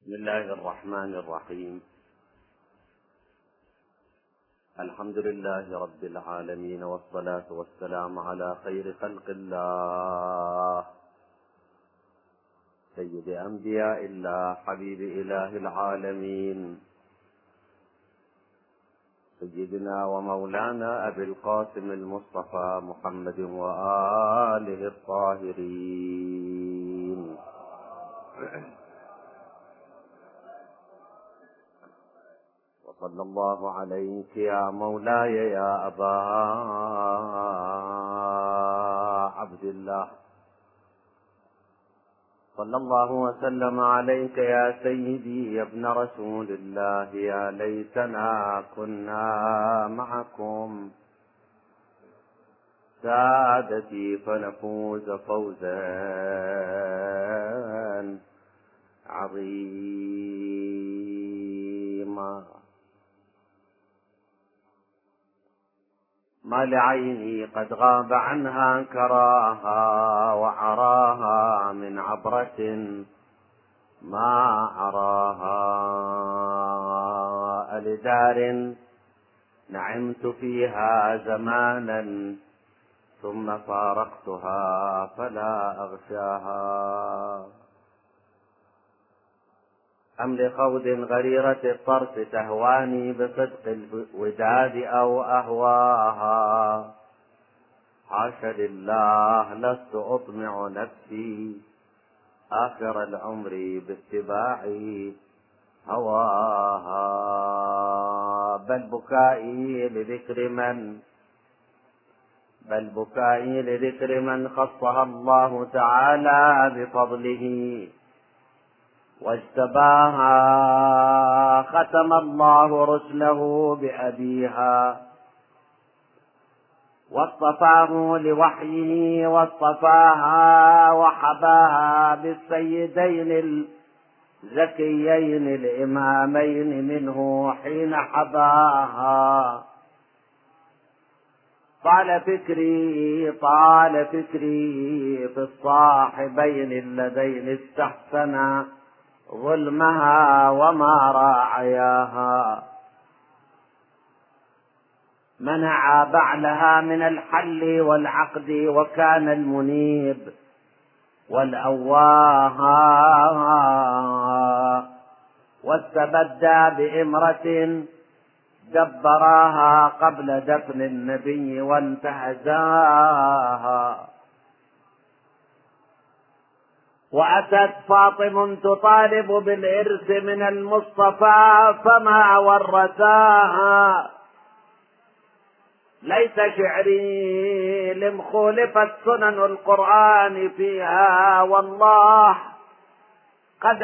بسم الله الرحمن الرحيم. الحمد لله رب العالمين، والصلاة والسلام على خير خلق الله، سيد أنبياء الله، حبيب إله العالمين، سيدنا ومولانا أبي القاسم المصطفى محمد وآله الطاهرين. وصلى الله عليك يا مولاي يا أبا عبد الله، صلى الله وسلم عليك يا سيدي يا ابن رسول الله. يا ليتنا كنا معكم سادتي فنفوز فوزا عظيما. ما لعيني قد غاب عنها كراها، وعراها من عبرة ما عراها. لدار نعمت فيها زمانا، ثم فارقتها فلا أغشاها. أم لخوض غريرة الطرف تهواني بصدق الوداد أو أهواها. حاش لله، لست أطمع نفسي آخر العمر باتباع هواها. بل بكائي لذكر من خصها الله تعالى بفضله واجتباها. ختم الله رسله بأبيها، واصطفاه لوحيه، واصطفاها وحباها بالسيدين الزكيين الإمامين منه حين حباها. طال فكري في الصاحبين اللذين استحسنا ظلمها وما راعياها. منع بعلها من الحل والعقد، وكان المنيب والأواها. واستبدى بإمرة دبراها قبل دفن النبي وانتهزاها. وأتت فاطم تطالب بالإرث من المصطفى فما ورثاها. ليس شعري لمخولفت سنن القرآن فيها، والله قد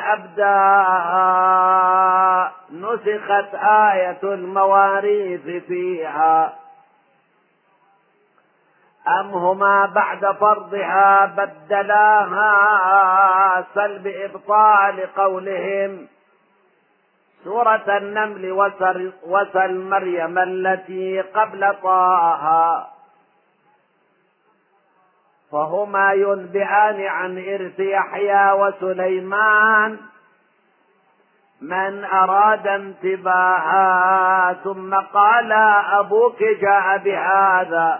أبداها. نسخت آية المواريث فيها، أم هما بعد فرضها بدلاها. سل بإبطال قولهم سورة النمل، وسل مريم التي قبل طه. فهما ينبئان عن إرث يحيى وسليمان من أراد انتباها. ثم قال أبوك جاء بهذا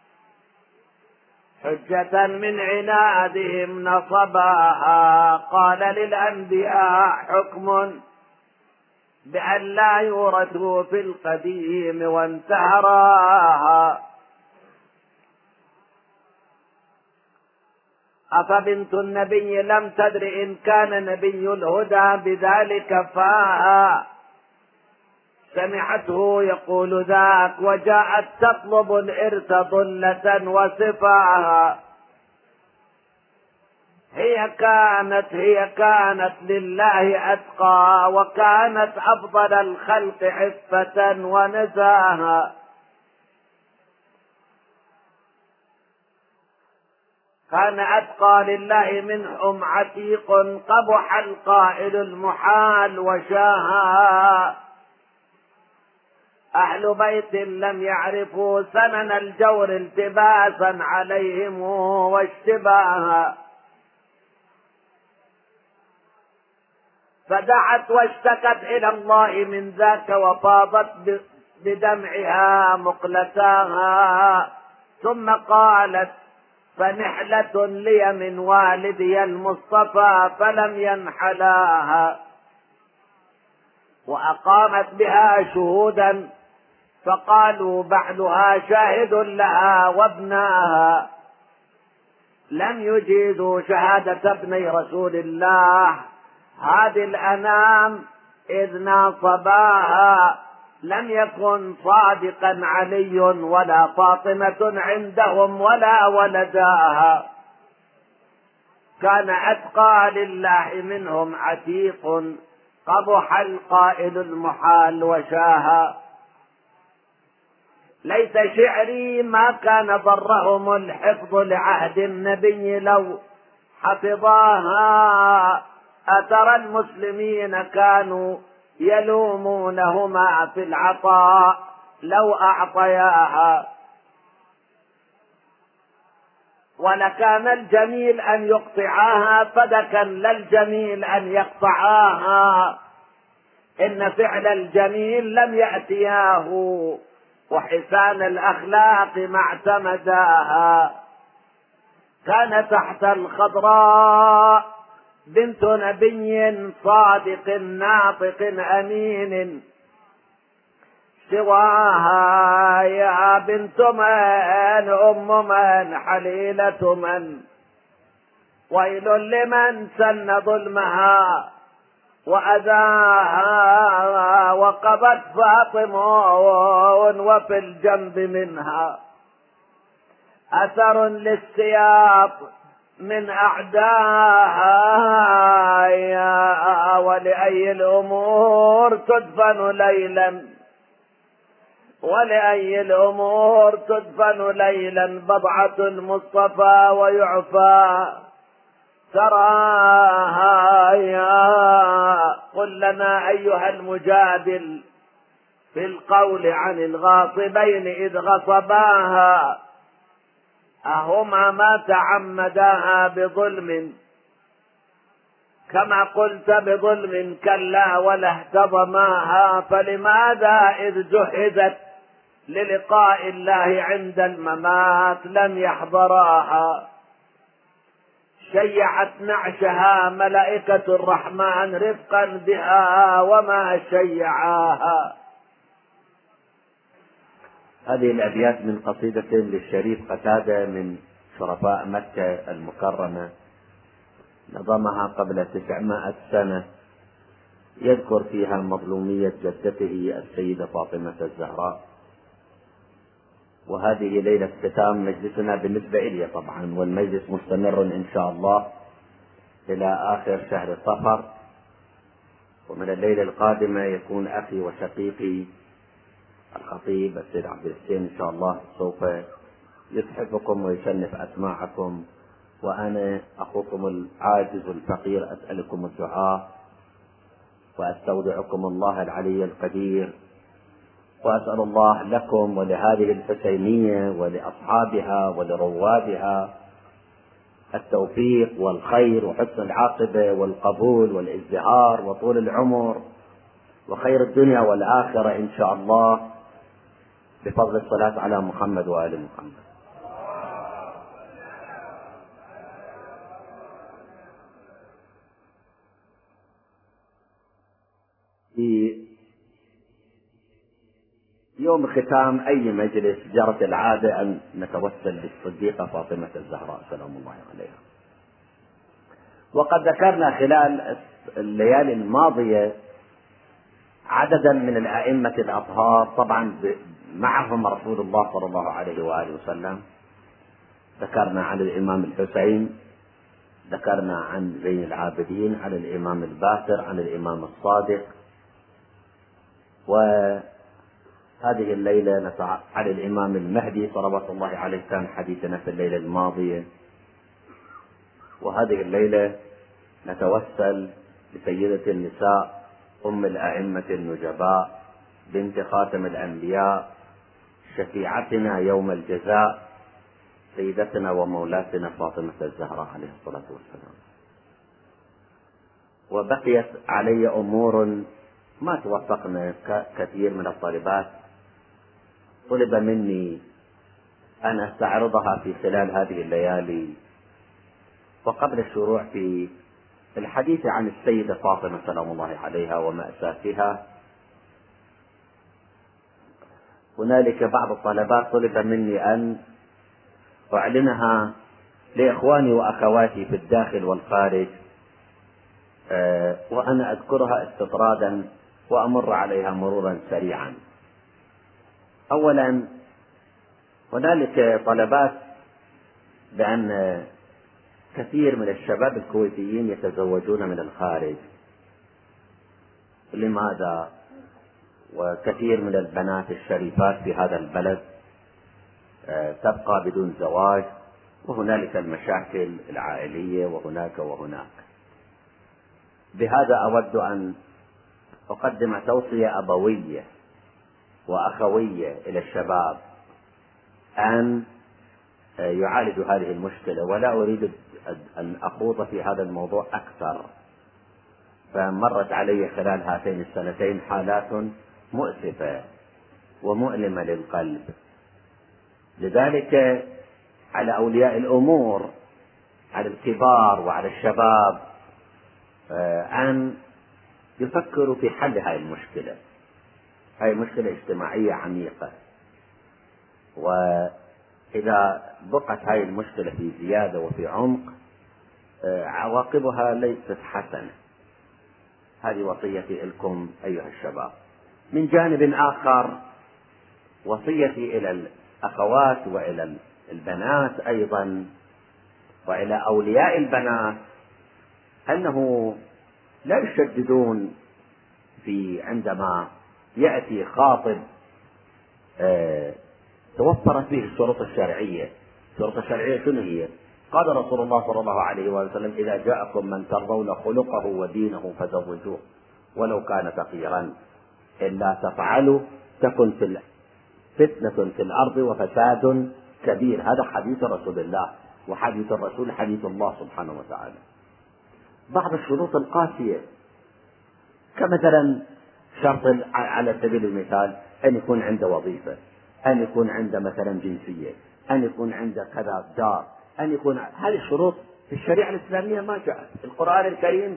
حجة من عنادهم نصباها. قال للأنبياء حكم بأن لا يورثوا في القديم وانتهراها. أفبنت النبي لم تدر إن كان نبي الهدى بذلك فاها. سمعته يقول ذاك، وجاءت تطلب الإرث ضلة وصفاها. هي كانت لله أتقى، وكانت أفضل الخلق عفة ونزاها. كان أتقى لله منهم عتيق، قبح القائل المحال وشاها. أهل بيت لم يعرفوا سنن الجور التباسا عليهم واشتباها. فدعت واشتكت إلى الله من ذاك، وفاضت بدمعها مقلتاها، ثم قالت: فنحلة لي من والدي المصطفى فلم ينحلاها. وأقامت بها شهودا، فقالوا: بعدها شاهد لها وابناها لم يجيزوا شهادة ابني رسول الله. هذه الأنام إذ ناصباها لم يكن صادقا علي ولا فاطمة عندهم ولا ولداها، كان أتقى لله منهم عتيق، قبح القائل المحال وشاها. ليس شعري ما كان ضرهم الحفظ لعهد النبي لو حفظاها. أترى المسلمين كانوا يلومونهما في العطاء لو أعطياها، ولكان الجميل أن يقطعاها فدكا لا الجميل أن يقطعاها. إن فعل الجميل لم يأتياه، وحسان الأخلاق ما اعتمداها. كان تحت الخضراء بنت نبي صادق ناطق أمين، سواها يا بنت من أم من حليلة من، ويل لمن سن ظلمها وأذاها، وقبت فاطمة وفي الجنب منها أثر للسياط من أعداها. ولأي الأمور تدفن ليلا، ولأي الأمور تدفن ليلا بضعة المصطفى ويعفى تراها. قل لنا أيها المجادل في القول عن الغاصبين إذ غصباها، أهما ما تعمداها بظلم كما قلت بظلم؟ كلا ولا اهتضماها. فلماذا إذ جهزت للقاء الله عند الممات لم يحضراها؟ شيعت نعشها ملائكة الرحمن رفقا بها وما شيعاها. هذه الأبيات من قصيدة للشريف قتادة من شرفاء مكة المكرمة، نظمها قبل 900 سنة، يذكر فيها مظلومية جدته السيدة فاطمة الزهراء. وهذه ليلة ختام مجلسنا بالنسبة إلي طبعا، والمجلس مستمر إن شاء الله إلى آخر شهر صفر. ومن الليلة القادمة يكون أخي وشقيقي الخطيب السيد عبد الحسين إن شاء الله سوف يتحفكم ويشنف أسماعكم، وأنا أخوكم العاجز الفقير أسألكم الدعاء، وأستودعكم الله العلي القدير، وأسأل الله لكم ولهذه الحسينية ولأصحابها ولروادها التوفيق والخير وحسن العاقبة والقبول والازدهار وطول العمر وخير الدنيا والآخرة إن شاء الله، بفضل الصلاة على محمد وآل محمد. في يوم ختام أي مجلس جرت العادة أن نتوسل بالصديقة فاطمة الزهراء سلام الله عليها. وقد ذكرنا خلال الليالي الماضية عددا من الأئمة الأطهار، طبعا معهم رسول الله صلى الله عليه وآله وسلم. ذكرنا عن الإمام الحسين، ذكرنا عن زين العابدين، عن الإمام الباقر، عن الإمام الصادق، وهذه الليلة عن الإمام المهدي صلوات الله عليه، كان حديثنا في الليلة الماضية. وهذه الليلة نتوسل بسيدة النساء أم الأئمة النجباء بنت خاتم الأنبياء شفيعتنا يوم الجزاء سيدتنا ومولاتنا فاطمة الزهراء عليه الصلاة والسلام. وبقيت علي أمور ما توفقنا كثير من الطالبات، طلب مني أن أستعرضها في خلال هذه الليالي. وقبل الشروع في الحديث عن السيدة فاطمة سلام الله عليها ومأساتها، هنالك بعض الطلبات طلب مني أن أعلنها لإخواني وأخواتي في الداخل والخارج، وأنا أذكرها استطرادا وأمر عليها مرورا سريعا. أولا، هنالك طلبات بأن كثير من الشباب الكويتيين يتزوجون من الخارج. لماذا؟ وكثير من البنات الشريفات في هذا البلد تبقى بدون زواج، وهنالك المشاكل العائلية وهناك وهناك. بهذا أود أن أقدم توصية أبوية وأخوية إلى الشباب أن يعالجوا هذه المشكلة، ولا أريد أن أخوض في هذا الموضوع أكثر. فمرت علي خلال هاتين السنتين حالات مؤسفة ومؤلمة للقلب. لذلك على أولياء الأمور، على الكبار وعلى الشباب، أن يفكروا في حل هذه المشكلة. هذه مشكلة اجتماعية عميقة، وإذا بقت هذه المشكلة في زيادة وفي عمق عواقبها ليست حسنة. هذه وصيتي لكم أيها الشباب. من جانب آخر، وصيتي إلى الأخوات وإلى البنات أيضا وإلى أولياء البنات أنه لا يشددون في عندما يأتي خاطب توفرت فيه الشروط الشرعية. الشروط الشرعية شنو هي؟ قال رسول الله صلى الله عليه وسلم: إذا جاءكم من ترضون خلقه ودينه فزوجوه ولو كان فقيرا، إلا تفعلوا تكن فتنة في الأرض وفساد كبير. هذا حديث رسول الله، وحديث الرسول حديث الله سبحانه وتعالى. بعض الشروط القاسية، كمثلا شرط على سبيل المثال أن يكون عنده وظيفة، أن يكون عنده مثلا جنسية، أن يكون عنده كذا دار، أن يكون. هذه الشروط في الشريعة الإسلامية ما جاءت. القرآن الكريم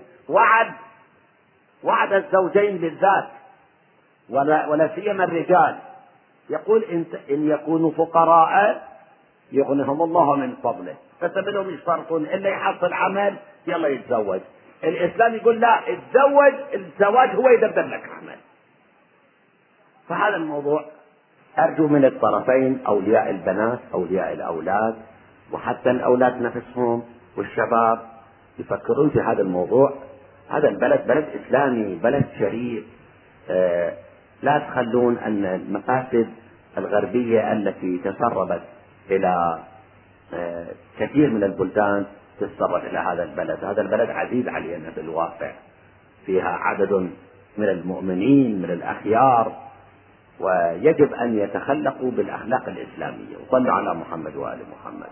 وعد الزوجين بالذات، ولا سيما الرجال، يقول إن يكونوا فقراء يغنيهم الله من فضله، فسبلهم يشترطون إلا يحصل عمل يلا يتزوج. الإسلام يقول لا، الزواج هو يدبر لك عمل. فهذا الموضوع أرجو من الطرفين، أولياء البنات أولياء الأولاد، وحتى الأولاد نفسهم والشباب، يفكرون في هذا الموضوع. هذا البلد بلد إسلامي، بلد شريف. لا تخلون أن المفاسد الغربية التي تسربت إلى كثير من البلدان تتسرب إلى هذا البلد. هذا البلد عزيز علينا في الواقع، فيها عدد من المؤمنين من الأخيار، ويجب أن يتخلقوا بالأخلاق الإسلامية. وصلوا على محمد وآل محمد.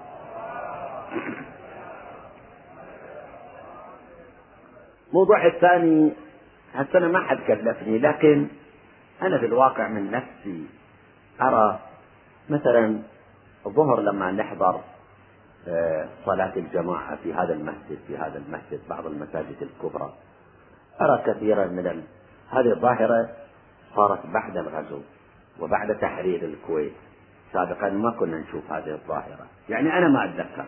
الموضوع الثاني، هسه ما حد كلفني، لكن أنا في الواقع من نفسي أرى مثلا الظهر لما نحضر صلاة الجماعة في هذا المسجد بعض المساجد الكبرى، أرى كثيرا من هذه الظاهرة صارت بعد الغزو وبعد تحرير الكويت. سابقا ما كنا نشوف هذه الظاهرة. يعني أنا ما أتذكر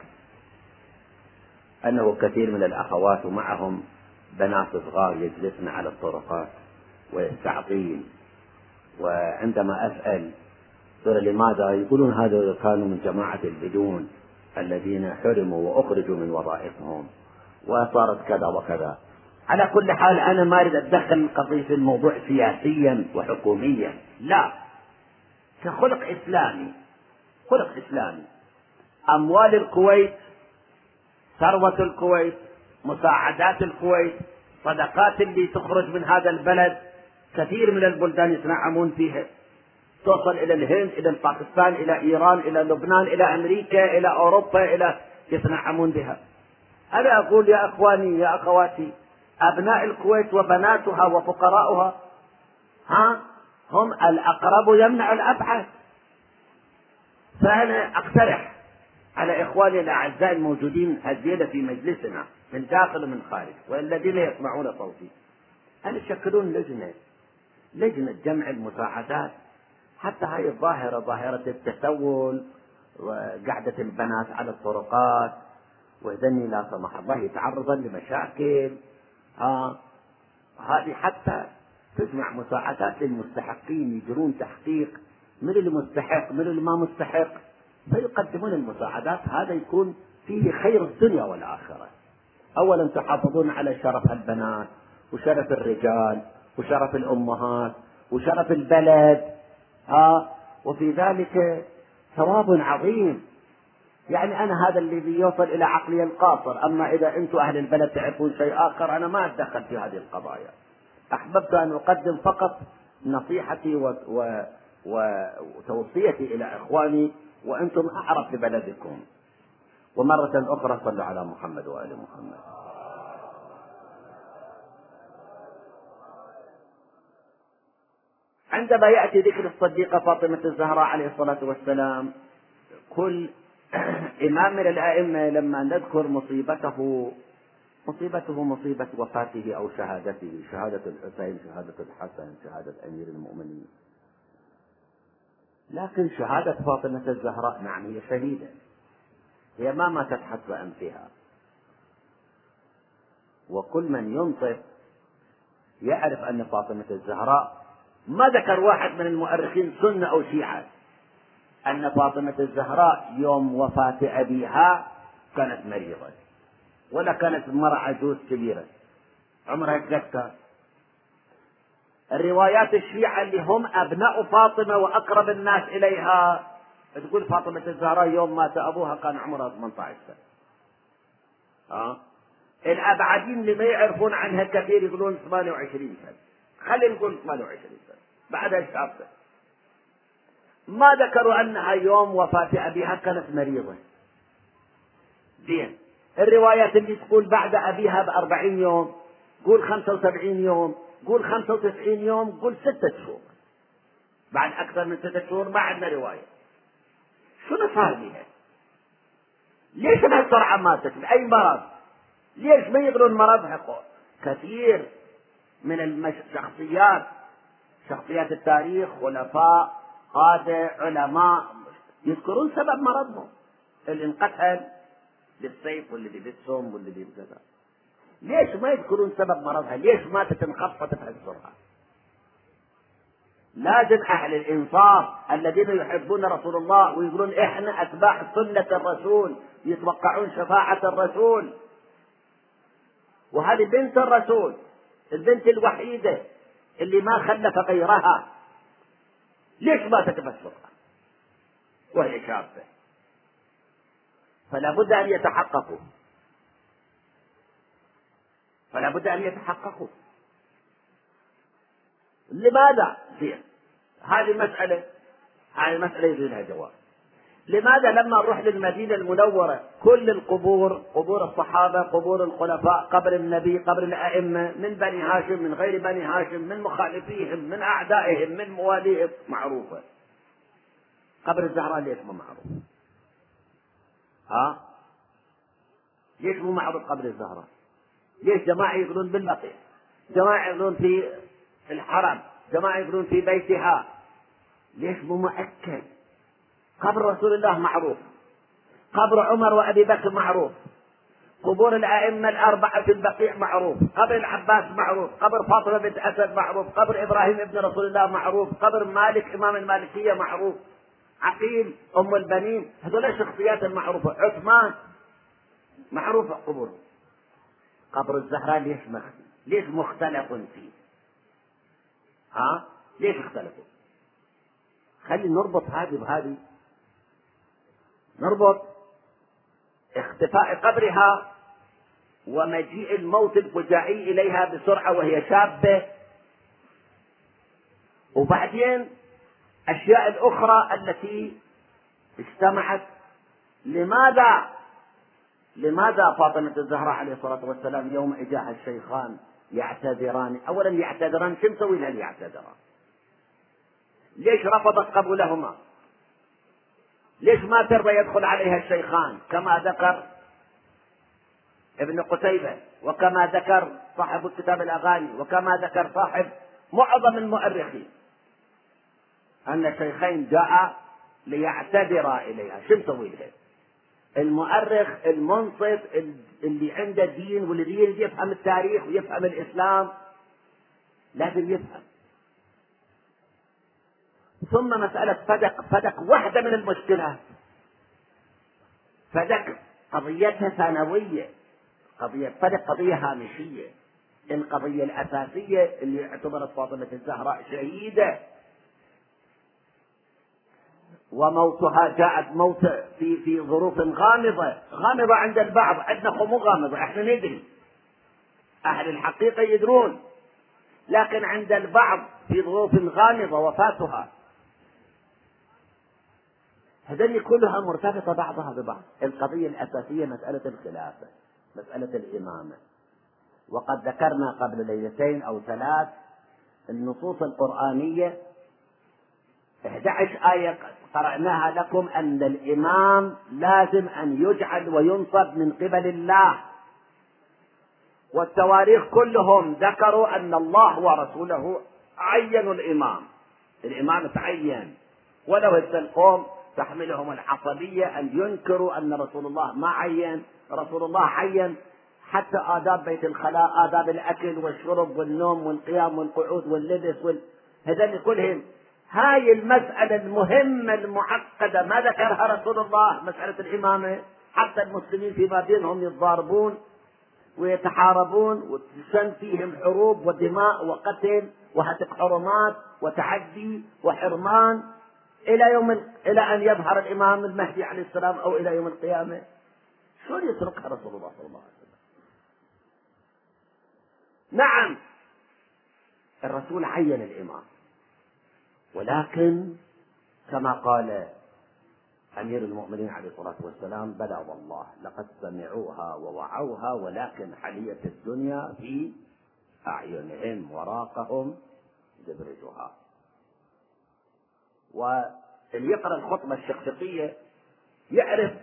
أنه كثير من الأخوات ومعهم بنات صغار يجلسن على الطرقات ويستعطين، وعندما أسأل قال لماذا، يقولون هذا كانوا من جماعة البدون الذين حرموا وأخرجوا من وظائفهم وصارت كذا وكذا. على كل حال أنا ما أريد أتدخل القضية في الموضوع سياسيا وحكوميا، لا، كخلق إسلامي. خلق إسلامي. أموال الكويت، ثروة الكويت، مساعدات الكويت، صدقات اللي تخرج من هذا البلد، كثير من البلدان يتنعمون فيها، توصل إلى الهند، إلى باكستان، إلى إيران، إلى لبنان، إلى أمريكا، إلى أوروبا، يتنعمون بها. أنا أقول يا أخواني يا أخواتي، أبناء الكويت وبناتها وفقراؤها هم الأقرب يمنع الأبعد. فأنا أقترح على إخواني الأعزاء الموجودين هالليلة في مجلسنا من داخل ومن خارج والذين يسمعون صوتي أن يشكلون لجنة جمع المساعدات، حتى هاي الظاهرة، ظاهرة التسول وقعدة البنات على الطرقات وذني لا سمح الله يتعرضن لمشاكل، هذه حتى تجمع مساعدات للمستحقين، يجرون تحقيق من المستحق من اللي ما مستحق فيقدمون المساعدات. هذا يكون فيه خير الدنيا والآخرة. أولا تحافظون على شرف البنات وشرف الرجال وشرف الأمهات وشرف البلد، وفي ذلك ثواب عظيم. يعني أنا هذا الذي يوصل إلى عقلي القاصر، أما إذا أنتم أهل البلد تعرفون شيء آخر أنا ما أتدخل في هذه القضايا. أحببت أن أقدم فقط نصيحتي وتوصيتي إلى إخواني، وأنتم أعرف ببلدكم. ومرة أخرى صلوا على محمد وآل محمد. عندما يأتي ذكر الصديقة فاطمة الزهراء عليه الصلاة والسلام، كل إمام من الأئمة لما نذكر مصيبته مصيبة وفاته أو شهادته، شهادة الحسين، شهادة الحسن، شهادة أمير المؤمنين. لكن شهادة فاطمة الزهراء نعم هي شهيدة، هي ما ماتت حسب أنفها، وكل من ينطق يعرف أن فاطمة الزهراء، ما ذكر واحد من المؤرخين سنة أو شيعة أن فاطمة الزهراء يوم وفاة أبيها كانت مريضة ولا كانت مرأة عجوز كبيرة عمرها تذكر. الروايات الشيعة اللي هم أبناء فاطمة وأقرب الناس إليها تقول فاطمة الزهراء يوم مات أبوها كان عمرها 18 سنة. الأبعدين اللي ما يعرفون عنها كثير يقولون 28 سنة، خلينا نقول 28 سنة بعدها شابة. ما ذكروا أنها يوم وفاة أبيها كانت مريضة. زين، الروايات اللي تقول بعد أبيها ب40 يوم، قول 75 يوم، قول 95 يوم، قول 6 شهور، بعد أكثر من 6 شهور ما عندنا رواية. شنو صار بها؟ ليش بهالسرعة ماتت؟ بأي مرض؟ ليش ما يقولون مرضها؟ كثير من الشخصيات، شخصيات التاريخ، خلفاء، قادة، علماء، يذكرون سبب مرضهم، اللي انقتل بالسيف واللي بالسم واللي بكذا. ليش ما يذكرون سبب مرضها؟ ليش ماتت انخفضت بهالسرعة؟ لازم أهل الإنصاف الذين يحبون رسول الله ويقولون إحنا أتباع سنة الرسول يتوقعون شفاعة الرسول، وهذه بنت الرسول، البنت الوحيدة اللي ما خلف غيرها، ليش ماتت بهالسرعة وهي شابة؟ فلا بد أن يتحققوا، فلا بد أن يتحققوا. لماذا؟ هذه المسألة يجوز لها جواب. لماذا لما نروح للمدينة المنورة كل القبور، قبور الصحابة، قبور الخلفاء، قبر النبي، قبر الأئمة من بني هاشم، من غير بني هاشم، من مخالفيهم، من أعدائهم، من مواليهم، معروفة، قبر الزهراء ليش مو معروف؟ ليش مو معروف قبر الزهراء؟ ليش جماعة يقولون بالبقيع، جماعة يقولون في الحرم، جماعة يقولون في بيتها؟ ليش مو مؤكد؟ قبر رسول الله معروف، قبر عمر وأبي بكر معروف، قبور الأئمة الأربعة في البقيع معروف، قبر العباس معروف، قبر فاطمة بنت أسد معروف، قبر إبراهيم ابن رسول الله معروف، قبر مالك إمام المالكية معروف، عقيل أم البنين، هذول الشخصيات المعروفة، عثمان معروفة قبور. قبر الزهراء ليش مختلف فيه؟ ليش اختلفوا؟ خلي نربط هذه بهذه، نربط اختفاء قبرها ومجيء الموت الفجائي إليها بسرعة وهي شابة، وبعدين أشياء الأخرى التي اجتمعت. لماذا فاطمة الزهراء عليه الصلاة والسلام يوم إجاها الشيخان يعتذران. أولا يعتذران، شو مسوي لها يعتذران؟ ليش رفضت قبولهما؟ ليش ما ترضى يدخل عليها الشيخان كما ذكر ابن قتيبة، وكما ذكر صاحب كتاب الأغاني، وكما ذكر صاحب معظم المؤرخين، أن الشيخين جاء ليعتذرا إليها. شو مسوي لها؟ المؤرخ المنصف اللي عنده دين والذي يريد يفهم التاريخ ويفهم الإسلام لازم يفهم. ثم مسألة فدك واحدة من المشكلات. فدك قضيتها ثانوية، فدك قضية هامشية. القضية الأساسية اللي اعتبرت فاطمة الزهراء شهيدة، وموتها جاءت موت في ظروف غامضة عند البعض، عندنا مو غامضة، احنا ندري، أهل الحقيقة يدرون، لكن عند البعض في ظروف غامضة وفاتها. هذه كلها مرتبطة بعضها ببعض. القضية الأساسية مسألة الخلافة، مسألة الإمامة. وقد ذكرنا قبل ليلتين أو 3 النصوص القرآنية، 11 آية قرأناها لكم، أن الإمام لازم أن يجعل وينصب من قبل الله. والتواريخ كلهم ذكروا أن الله ورسوله عينوا الإمام تعين، ولو القوم تحملهم العصبية أن ينكروا أن رسول الله ما عين. رسول الله عين حتى آداب بيت الخلاء، آداب الأكل والشرب والنوم والقيام والقعود واللبس هذين كلهم. هاي المسألة المهمة المعقدة ما ذكرها رسول الله، مسألة الإمامة. حتى المسلمين فيما بينهم يتضاربون ويتحاربون وتشن فيهم حروب ودماء وقتل وهتك حرمات وتعدي وحرمان إلى أن يظهر الإمام المهدي عليه السلام أو إلى يوم القيامة. شلون يتركها رسول الله صلى الله عليه وسلم؟ نعم الرسول عين الإمام، ولكن كما قال أمير المؤمنين عليه الصلاة والسلام: بلى والله لقد سمعوها ووعوها، ولكن حلية الدنيا في أعينهم وراقهم دبرجها. واللي يقرأ الخطبة الشقشقية يعرف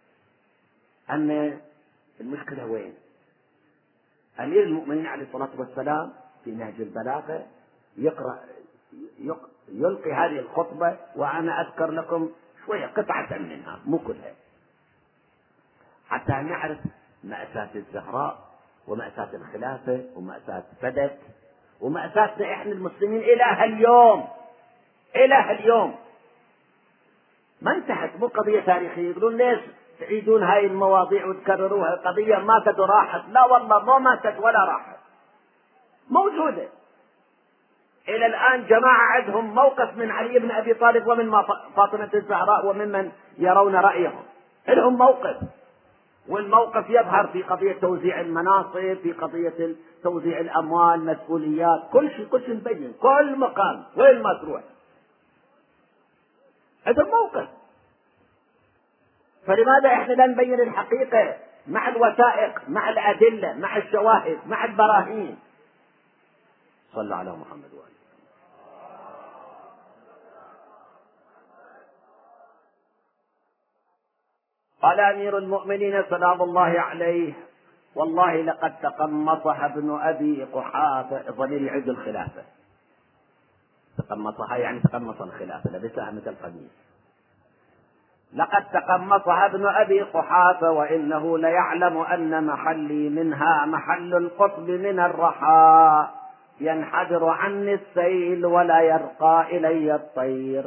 أن المشكلة وين. أمير المؤمنين عليه الصلاة والسلام في نهج البلاغة يلقي هذه الخطبة، وأنا أذكر لكم شوية قطعة منها مو كلها، حتى نعرف مأساة الزهراء ومأساة الخلافة ومأساة فدك ومأساتنا إحنا المسلمين إلى اليوم ما انتهت. مو قضية تاريخية يقولون ليش تعيدون هاي المواضيع وتكرروها، القضية ماتت وراحت. لا والله ما ماتت ولا راحت، موجودة إلى الآن. جماعة عندهم موقف من علي بن أبي طالب ومن فاطمة الزهراء وممن يرون رأيهم، لهم موقف، والموقف يظهر في قضية توزيع المناصب، في قضية توزيع الأموال، مسؤوليات، كل شيء مبين، كل مقام وين ما تروح هذا الموقف. فلماذا احنا لا نبين الحقيقة مع الوثائق، مع الأدلة، مع الشواهد، مع البراهين؟ صلى على محمد وآله. قال أمير المؤمنين سلام الله عليه: والله لقد تقمصها ابن أبي قحافة. ضمير يعد الخلافة، تقمصها يعني تقمص الخلافة، لبسها مثل قميص. لقد تقمصها ابن أبي قحافة وإنه ليعلم أن محلي منها محل القطب من الرحاء، ينحدر عني السيل ولا يرقى إلي الطير.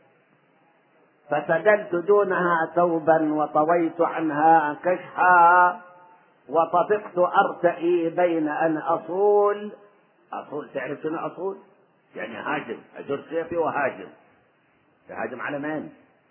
فسدلت دونها ثوبا وطويت عنها كشحا، وطفقت أرتئي بين أن أصول. تعرف شنو أصول؟ يعني هاجم، أجر سيفي وهاجم. تهاجم على من؟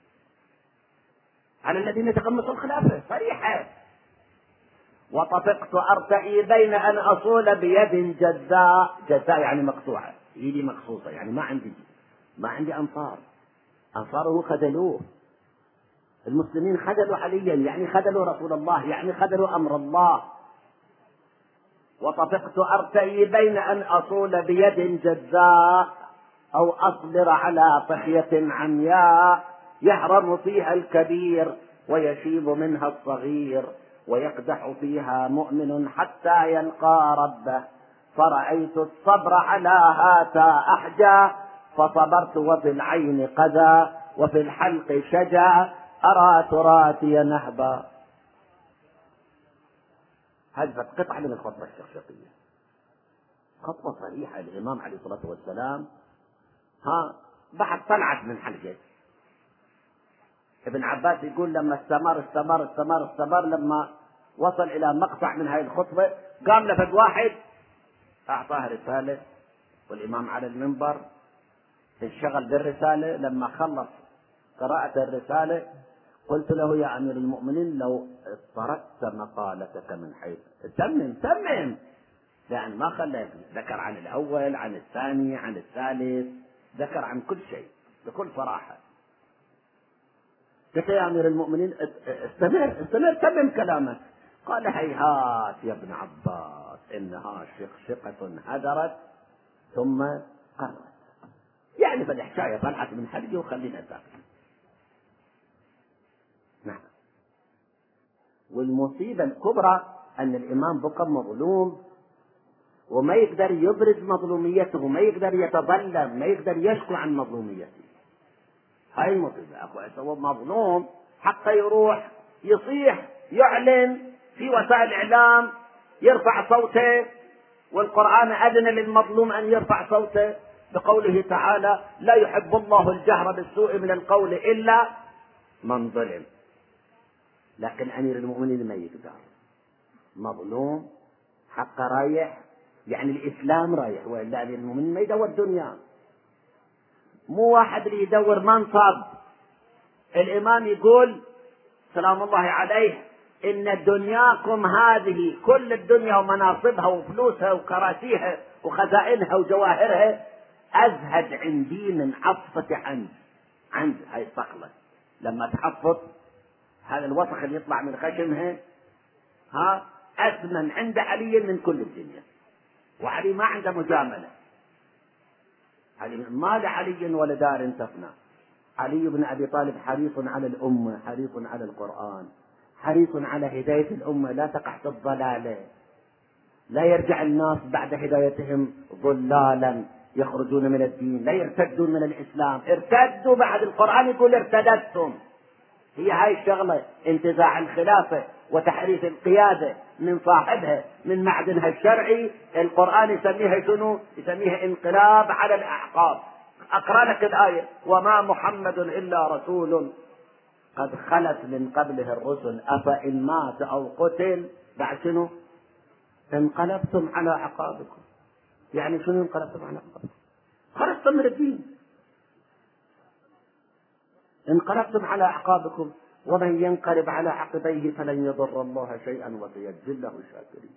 على الذين تقمصوا الخلافة صريحة. وطفقت أرتئي بين أن أصول بيد جزاء. جزاء يعني مقطوعة، يدي مقصوصة، يعني ما عندي أنصاره خذلوه. المسلمين خذلوا عليا، يعني خذلوا رسول الله، يعني خذلوا أمر الله. وطفقت أرتئي بين أن أصول بيد جزاء أو أصبر على طحية عمياء يهرم فيها الكبير ويشيب منها الصغير ويقدح فيها مؤمن حتى يلقى ربه، فرأيت الصبر على هاتا أحجى، فصبرت وفي العين قذى وفي الحلق شجى، أرى تراتي نهبا. هذه قطعة من الخطبة الشقشقية، خطبة صريحة الإمام عليه الصلاة والسلام. بعد طلعت من حلقه. ابن عباس يقول لما استمر لما وصل إلى مقطع من هذه الخطبة قام لفد واحد أعطاه رسالة، والإمام على المنبر انشغل بالرسالة. لما خلص قراءة الرسالة قلت له يا أمير المؤمنين لو اضطردت مقالتك من حيث تمم، لأن ما خليت ذكر عن الأول عن الثاني عن الثالث، ذكر عن كل شيء بكل صراحة. قلت يا أمير المؤمنين استمر تمم كلامك. قال هيهات يا ابن عباس إنها شقشقة هدرت ثم قرت، يعني فالحكاية طلعت من حلقي وخلينا ساكتين. نعم. والمصيبة الكبرى أن الإمام بقى مظلوم وما يقدر يبرز مظلوميته، ما يقدر يتظلم، ما يقدر يشكو عن مظلوميته. هاي المصيبة أخوة، هو مظلوم حتى يروح يصيح يعلن في وسائل الإعلام يرفع صوته، والقرآن أذن للمظلوم أن يرفع صوته بقوله تعالى لا يحب الله الجهر بالسوء من القول إلا من ظلم. لكن أمير المؤمنين ما يقدر، مظلوم حق رايح، يعني الإسلام رايح، وإلا أمير المؤمنين ما يدور دنيا، مو واحد اللي يدور منصب. الإمام يقول سلام الله عليه إن دنياكم هذه كل الدنيا ومناصبها وفلوسها وكراسيها وخزائنها وجواهرها أزهد عندي من عطفة عند هاي الصقلة. لما تحفظ هذا الوسخ اللي يطلع من خشمها أثمن عند علي من كل الدنيا. وعلي ما عنده مجاملة، علي ما لعلي ولا دار تفنى. علي بن أبي طالب حريص على الأمة، حريص على القرآن، حريص على هداية الأمة لا تقع في الضلالة، لا يرجع الناس بعد هدايتهم ضلالا يخرجون من الدين، لا يرتدون من الإسلام. ارتدوا بعد القرآن يقول ارتدتم. هي هاي الشغلة، انتزاع الخلافة وتحريف القيادة من صاحبها من معدنها الشرعي. القرآن يسميها شنو؟ يسميها انقلاب على الأعقاب. أقرأ لك الآية وما محمد إلا رسول قد خلت من قبله الرسل أفإن مات أو قتل بعد شنو؟ انقلبتم على أعقابكم. يعني شنو انقلبتم على أعقابكم؟ خرجتم من الدين، انقلبتم على أعقابكم. ومن ينقلب على عقبيه فلن يضر الله شيئا وسيجزي الله الشاكرين.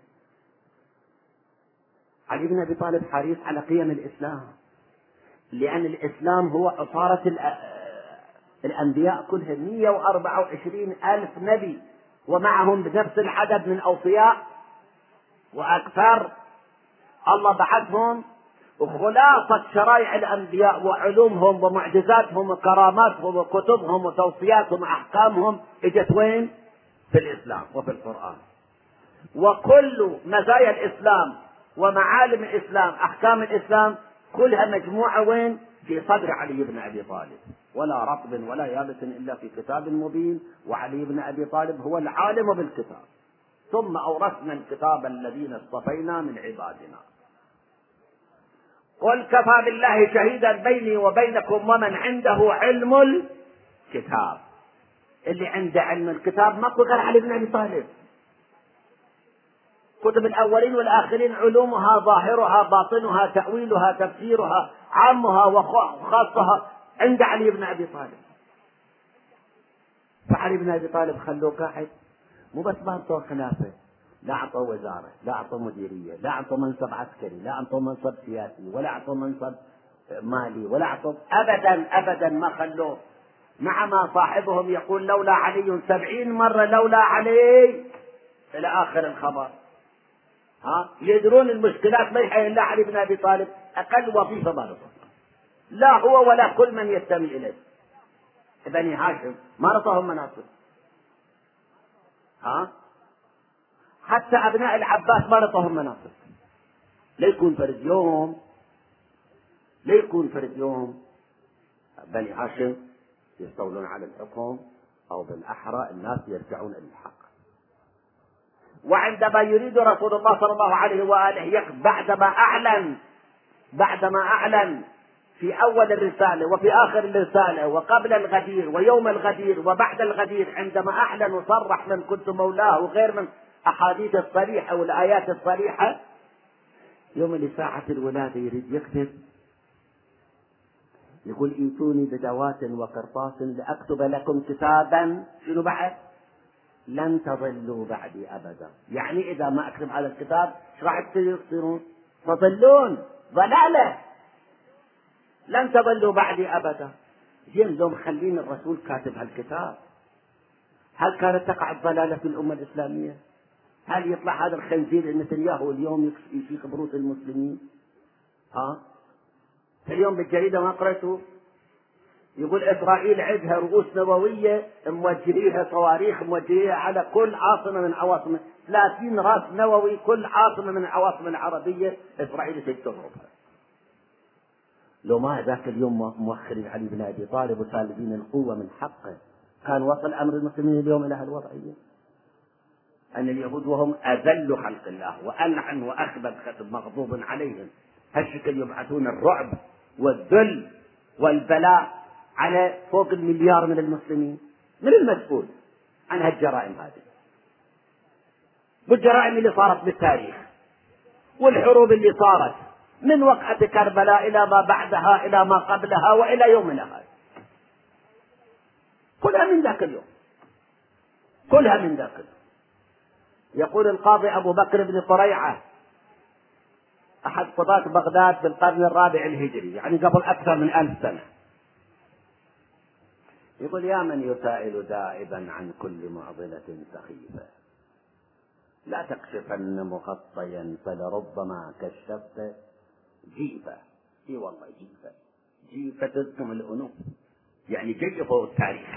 علي بن أبي طالب حريص على قيم الإسلام، لأن الإسلام هو عصارة الأنبياء كلها 124 ألف نبي ومعهم بنفس العدد من أوصياء وأكثر. الله بعثهم وخلاصة شرائع الأنبياء وعلومهم ومعجزاتهم وكراماتهم وكتبهم وتوصياتهم وأحكامهم اجت وين؟ في الإسلام وفي القرآن. وكل مزايا الإسلام ومعالم الإسلام أحكام الإسلام كلها مجموعة وين؟ في صدر علي بن أبي طالب، ولا رطب ولا يابس إلا في كتاب مبين. وعلي بن أبي طالب هو العالم بالكتاب. ثم أورثنا الكتاب الذين اصطفينا من عبادنا. قل كفى بالله شهيدا بيني وبينكم ومن عنده علم الكتاب. اللي عنده علم الكتاب ما غير علي بن أبي طالب. كتب الأولين والآخرين علومها ظاهرها باطنها تأويلها تفسيرها عامها وخاصها عند علي بن أبي طالب. فعلي بن أبي طالب خلوه قاعد، مو بس ما أعطوه خلافة، لا أعطوه وزارة، لا أعطوه مديرية، لا أعطوه منصب عسكري، لا أعطوه منصب سياسي، ولا أعطوه منصب مالي، ولا أعطوه أبدا ما خلوه. مع ما صاحبهم يقول لولا علي 70 مرة لولا علي إلى آخر الخبر. يدرون المشكلات ما يحل إلا علي بن أبي طالب، أقل وظيفة ما رضى، لا هو ولا كل من يستمع إليه. بني هاشم ما رضاهم مناصب، حتى أبناء العباس ما رضاهم مناصب. ليكون فرد يوم بني هاشم يستولون على الحكم، أو بالأحرى الناس يرجعون إلى الحق. وعندما يريد رسول الله صلى الله عليه وآله بعدما أعلن في أول الرسالة وفي آخر الرسالة وقبل الغدير ويوم الغدير وبعد الغدير، عندما أعلن وصرح من كنت مولاه وغير من أحاديث الصريحة والآيات الصريحة، يوم لساعة الولادة يريد يكتب، يقول ائتوني بدوات وقرطاس لأكتب لكم كتابا شنو بعد؟ لن تضلوا بعدي أبدا. يعني إذا ما أكتب على الكتاب ايش راح تصيرون؟ تضلون ضلالة، لن تضلوا بعدي أبدا. زين لو مخلين الرسول كاتب هالكتاب، هل كانت تقع الضلالة في الأمة الإسلامية؟ هل يطلع هذا الخنزير نتنياهو اليوم يفيق بروس المسلمين؟ اليوم بالجريدة ما قرأته يقول إسرائيل عندها رؤوس نووية موجهيها صواريخ موجهيها على كل عاصمة من عواصم، 30 راس نووي كل عاصمة من العواصم العربية إسرائيل تضربها. لو ما ذاك اليوم مؤخرين علي بن أبي طالب وسالبين القوة من حقه، كان وصل أمر المسلمين اليوم إلى هالوضعية، أن اليهود وهم أذل خلق الله وألعن وأخبث خطب مغضوب عليهم، هالشكل يبعثون الرعب والذل والبلاء على فوق 1 مليار من المسلمين. من المسؤول عن هالجرائم هذه والجرائم اللي صارت بالتاريخ والحروب اللي صارت من وقعة كربلاء إلى ما بعدها إلى ما قبلها وإلى يومنا هذا، كلها من ذاك اليوم. يقول القاضي أبو بكر بن طريعة أحد قضاة بغداد بالقرن الرابع الهجري، يعني قبل أكثر من 1000 سنة، يقول يا من يسائل دائبا عن كل معضلة سخيفة، لا تكشفن مغطيا فلربما كشفت جيفة. اي والله جيفة تزكم الأنوف، يعني جيفوا التاريخ،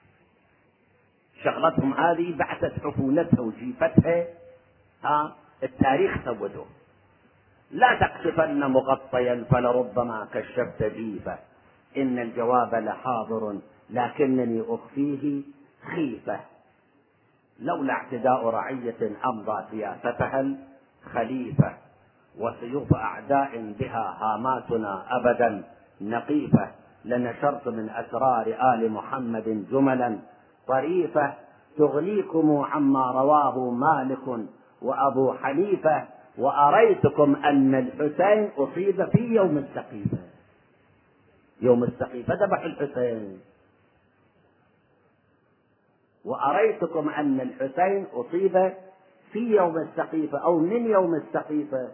شغلتهم هذه بعثت عفونتها وجيفتها التاريخ سودوه. لا تكشفن مغطيا فلربما كشفت جيفة، إن الجواب لحاضر لكنني أخفيه خيفة، لولا اعتداء رعية أمضى سياستها الخليفة، وسيوف أعداء بها هاماتنا أبدا نقيفة، لنشرت من أسرار آل محمد جملا طريفة تغنيكم عما رواه مالك وأبو حنيفة، وأريتكم أن الحسين أصيب في يوم السقيفة. يوم السقيفة ذبح الحسين. وأريتكم أن الحسين أصيب في يوم السقيفة أو من يوم السقيفة،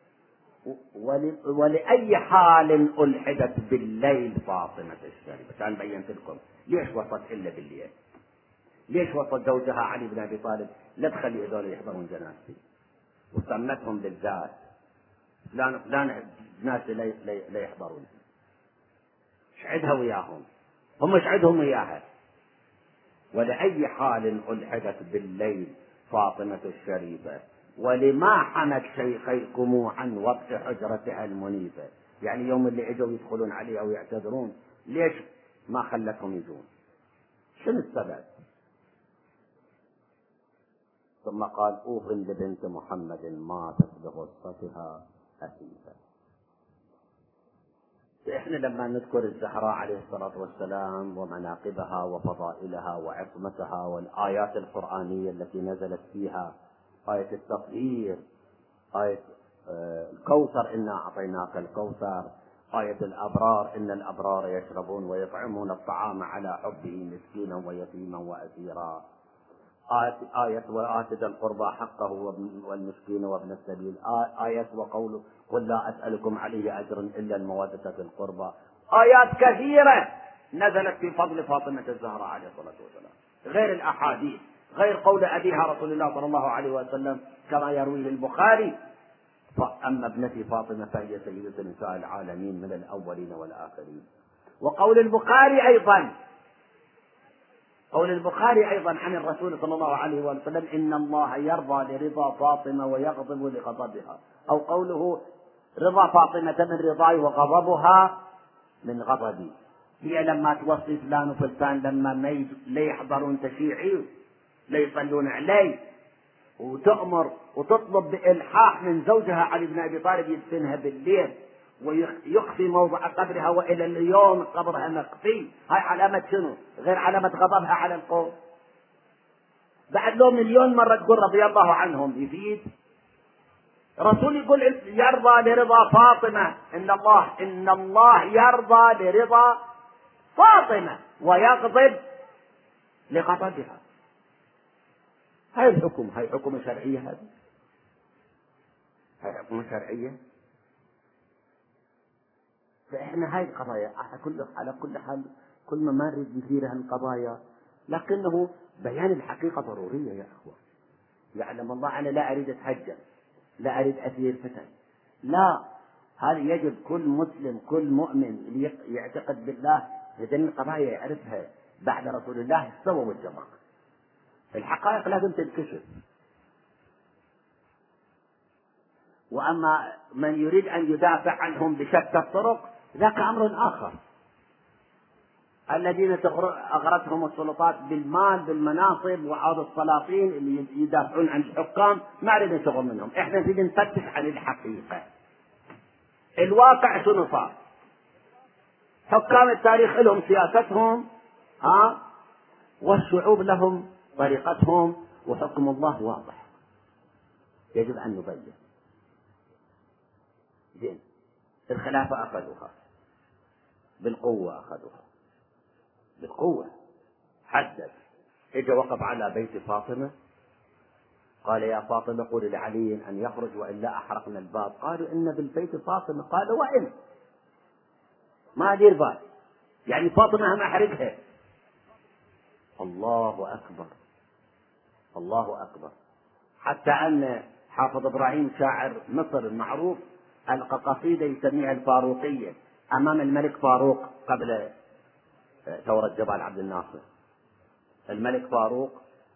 ولأي حال ألحدت بالليل فاطمة الشريفة. كان بينت لكم ليش وصلت إلا بالليل، ليش وصل زوجها علي بن أبي طالب لا تخلي هذول يحضرون جنازتي، وسمتهم بالذات فلان ناس لا يحضرون، شعدها وياهم، هم شعدهم وياها. ولأي حال ألحدت بالليل فاطمة الشريفة، ولما حمت شيخيكم عن وقت حجرتها المنيفة. يعني يوم اللي اجوا يدخلون عليها ويعتذرون ليش ما خلتهم يجون؟ شنو السبب؟ ثم قال أوف لبنت محمد ماتت بغصتها أسيفة. احنا لما نذكر الزهراء عليه الصلاة والسلام ومناقبها وفضائلها وعصمتها والآيات القرآنية التي نزلت فيها، آية التطهير، آية الكوثر إنا أعطيناك الكوثر، آية الأبرار إن الأبرار يشربون ويطعمون الطعام على حبه مسكينا ويتيما وأسيرا، آية وآت ذا القربى حقه والمسكين وابن السبيل، آية وقوله قل لا أسألكم عليه أجر إلا المودة في القربى. آيات كثيرة نزلت في فضل فاطمة الزهراء عليه الصلاة والسلام، غير الأحاديث، غير قول أبيها رسول الله صلى الله عليه وسلم كما يرويه البخاري أما ابنتي فاطمة فهي سيدة نساء العالمين من الأولين والآخرين. وقول البخاري أيضا عن الرسول صلى الله عليه وسلم: إن الله يرضى لرضا فاطمة ويغضب لغضبها، أو قوله: رضا فاطمة من رضاي وغضبها من غضبي. هي لما توصي فلان وفلان لما ما يحضرون تشيعي لا يصلون عليه، وتأمر وتطلب بإلحاح من زوجها علي بن أبي طالب يدفنها بالليل ويخفي موضع قبرها، وإلى اليوم قبرها مخفي. هاي علامة شنو غير علامة غضبها على القوم؟ بعد لو مليون مرة تقول رضي الله عنهم يفيد. رسول يقول يرضى لرضا فاطمة، إن الله يرضى لرضا فاطمة ويغضب لغضبها. هاي حكم شرعية، هاي حكم شرعية. فإحنا هاي القضايا على كل حال كل ما نريد نثير هالقضايا، لكنه بيان الحقيقة ضرورية يا أخوة. يعلم الله أنا لا أريد أتهجم، لا أريد أثير فتن، لا، هذا يجب كل مسلم كل مؤمن يعتقد بالله هذين القضايا يعرفها بعد رسول الله السوى والجماعة. الحقائق لازم تنكشف. وأما من يريد أن يدافع عنهم بشتى الطرق ذاك أمر آخر. الذين أغرتهم السلطات بالمال بالمناصب وعوض السلاطين اللي يدافعون عن الحكام ما نريد شغل منهم. احنا نريد نفتش عن الحقيقة. الواقع شنو صار؟ حكام التاريخ لهم سياستهم والشعوب لهم طريقتهم، وحكم الله واضح يجب أن نبين. زين، الخلافة أخذوها بالقوة، بالقوة. حدد إجا وقف على بيت فاطمة قال: يا فاطمة قولي لعلي أن يخرج وإلا أحرقنا الباب. قالوا: إن بالبيت فاطمة. قال: وإن ما أدير بال، يعني فاطمة هم أحرقها. الله أكبر، الله أكبر. حتى أن حافظ إبراهيم شاعر مصر المعروف ألقى قصيدة يسميها الفاروقية أمام الملك فاروق قبل ثورة جمال عبد الناصر. الملك فاروق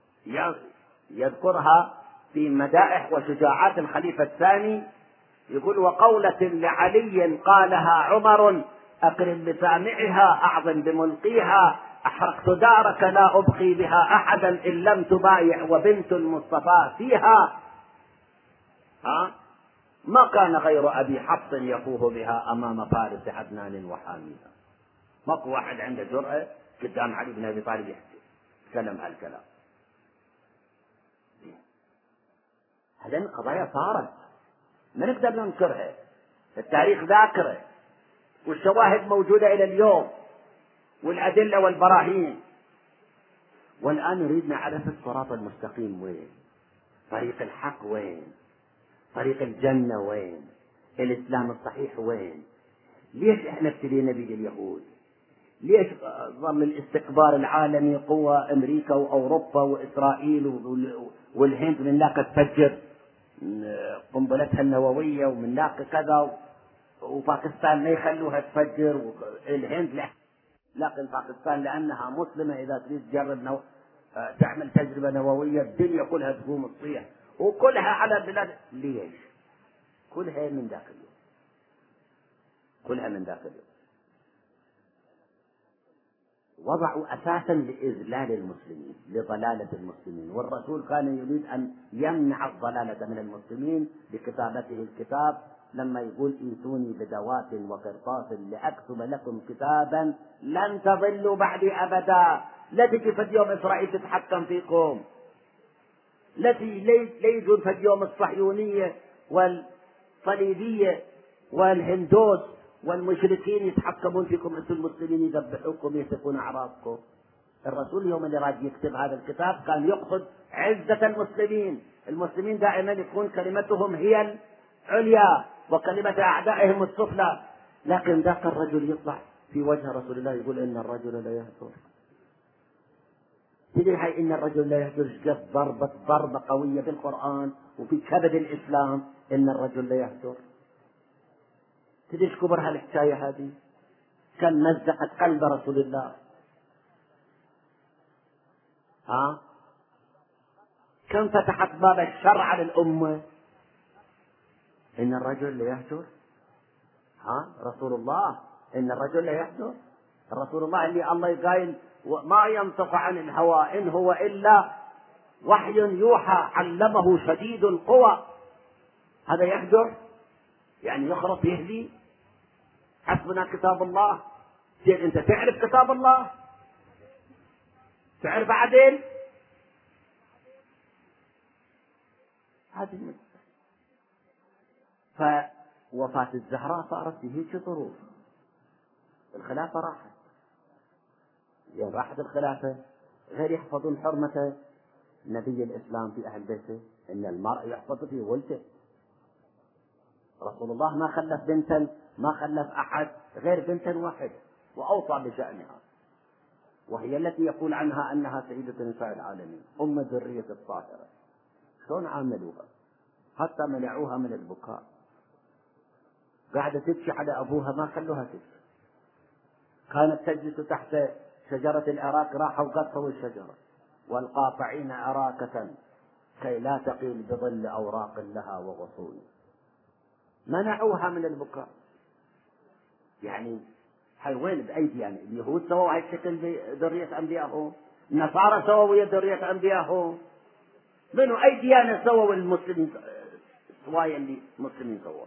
يذكرها في مدائح وشجاعات الخليفة الثاني، يقول: وقولة لعلي قالها عمر أكرم بسامعها أعظم بملقيها، أحرقت دارك لا أبقي بها أحدا إن لم تبايع وبنت المصطفى فيها. ما كان غير أبي حفص يفوه بها أمام فارس عدنان وحاميها. ماكو واحد عنده جرأة قدام علي بن أبي طالب يحكي كلام هالكلام. هذه القضايا صارت ما نقدر ننكرها، التاريخ ذاكره والشواهد موجودة إلى اليوم والأدلة والبراهين. والآن نريد نعرف الصراط المستقيم وين، طريق الحق وين، طريق الجنة وين، الإسلام الصحيح وين. ليش احنا ابتلينا بيد اليهود؟ ليش ظل الاستكبار العالمي قوة أمريكا وأوروبا وإسرائيل والهند من لاك تفجر قنبلتها النووية، ومن لاك كذا، وباكستان ما يخلوها تفجر، والهند لا، لكن باكستان لأنها مسلمة إذا تريد تجرب تعمل تجربة نووية الدنيا كلها تقوم تصيح، وكلها على البلاد. ليش؟ كلها من ذاك اليوم، كلها من ذاك اليوم. وضعوا أساسا لإذلال المسلمين، لضلالة المسلمين، والرسول كان يريد أن يمنع الضلالة من المسلمين بكتابته الكتاب، لما يقول: ائتوني بدوات وقرطاس لأكتب لكم كتابا لن تضلوا بعدي أبدا. لا تجي في اليوم إسرائيل تتحكم فيكم، لا يجون في اليوم الصهيونية والصليبية والهندوس والمشركين يتحكمون فيكم أنتم المسلمين، يذبحوكم يسفكون أعراضكم. الرسول يوم اللي راد يكتب هذا الكتاب كان يقصد عزة المسلمين. المسلمين دائما يكون كلمتهم هي العليا وكلمة أعدائهم السفلى، لكن ذاك الرجل يطلع في وجه رسول الله يقول: إن الرجل لا يهجر. تدري هاي إن الرجل لا يهجر ضربة قوية بالقرآن وفي كبد الإسلام. إن الرجل ليهجر. تدري كبر هالحكاية هذه؟ كان مزقت قلب رسول الله. كم فتحت باب الشر على الأمة. إن الرجل ليهجر. رسول الله إن الرجل ليهجر. رسول الله اللي الله قايل ما ينطق عن الهوى إن هو إلا وحي يوحى علمه شديد القوى. هذا يهجر يعني يخرط يهدي. حسبنا كتاب الله. أنت تعرف كتاب الله؟ تعرف عدل؟ هذه المسألة. فوفاة الزهراء صارت بهيك ظروف. الخلافة راحت. يعني راحت الخلافة غير يحفظون حرمة نبي الإسلام في أهل بيته. إن المرء يحفظ في ولده. رسول الله ما خلف بنتا، ما خلف أحد غير بنتا واحدة وأوصى بشأنها، وهي التي يقول عنها أنها سيدة نساء العالمين أم ذرية الطاهرة. شلون عاملوها؟ حتى منعوها من البكاء. قاعدة تبكي على أبوها ما خلوها تبكي. كانت تجلس تحت شجرة الأراك، راحوا قطعوا الشجرة والقاطعين أراكة كي لا تقيل بظل أوراق لها وغصون. منعوها من البكاء. يعني هاي وين بأيدي؟ يعني اليهود سووا هاي الشكل بذرية أنبيائهم، النصارى سووا ويا ذرية أنبيائهم. منو أي ديانة سووا المسلمين سوايا اللي المسلمين سووها؟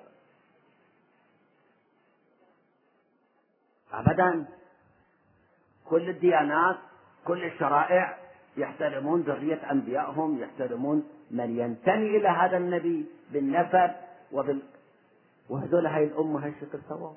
أبدا. كل الديانات كل الشرائع يحترمون ذرية أنبيائهم، يحترمون من ينتمي إلى هذا النبي بالنسب وهذول هاي الأمة هاي الشكل سوا،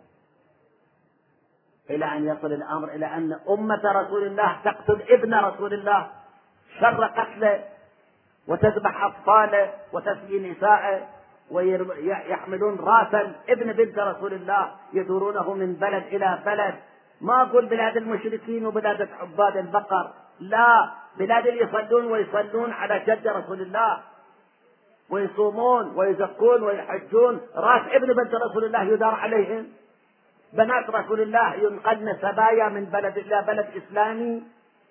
إلى أن يصل الأمر إلى أن أمة رسول الله تقتل ابن رسول الله شر قتله وتذبح أطفاله وتسقي نسائه ويحملون راسا ابن بنت رسول الله يدورونه من بلد إلى بلد. ما أقول بلاد المشركين وبلاد عباد البقر، لا، بلاد اللي يصلون ويصلون على جد رسول الله ويصومون ويزكون ويحجون، راس ابن بنت رسول الله يدار عليهم. بنات رسول الله ينقلن سبايا من بلد إلى بلد إسلامي.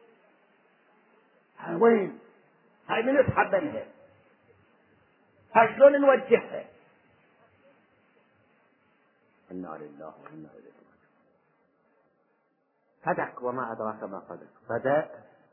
وين هاي؟ من يتحملها؟ هاي شلون نوجهها؟ إنا لله وإنا إليه راجعون. فدك وما أدراك ما فدك. فدك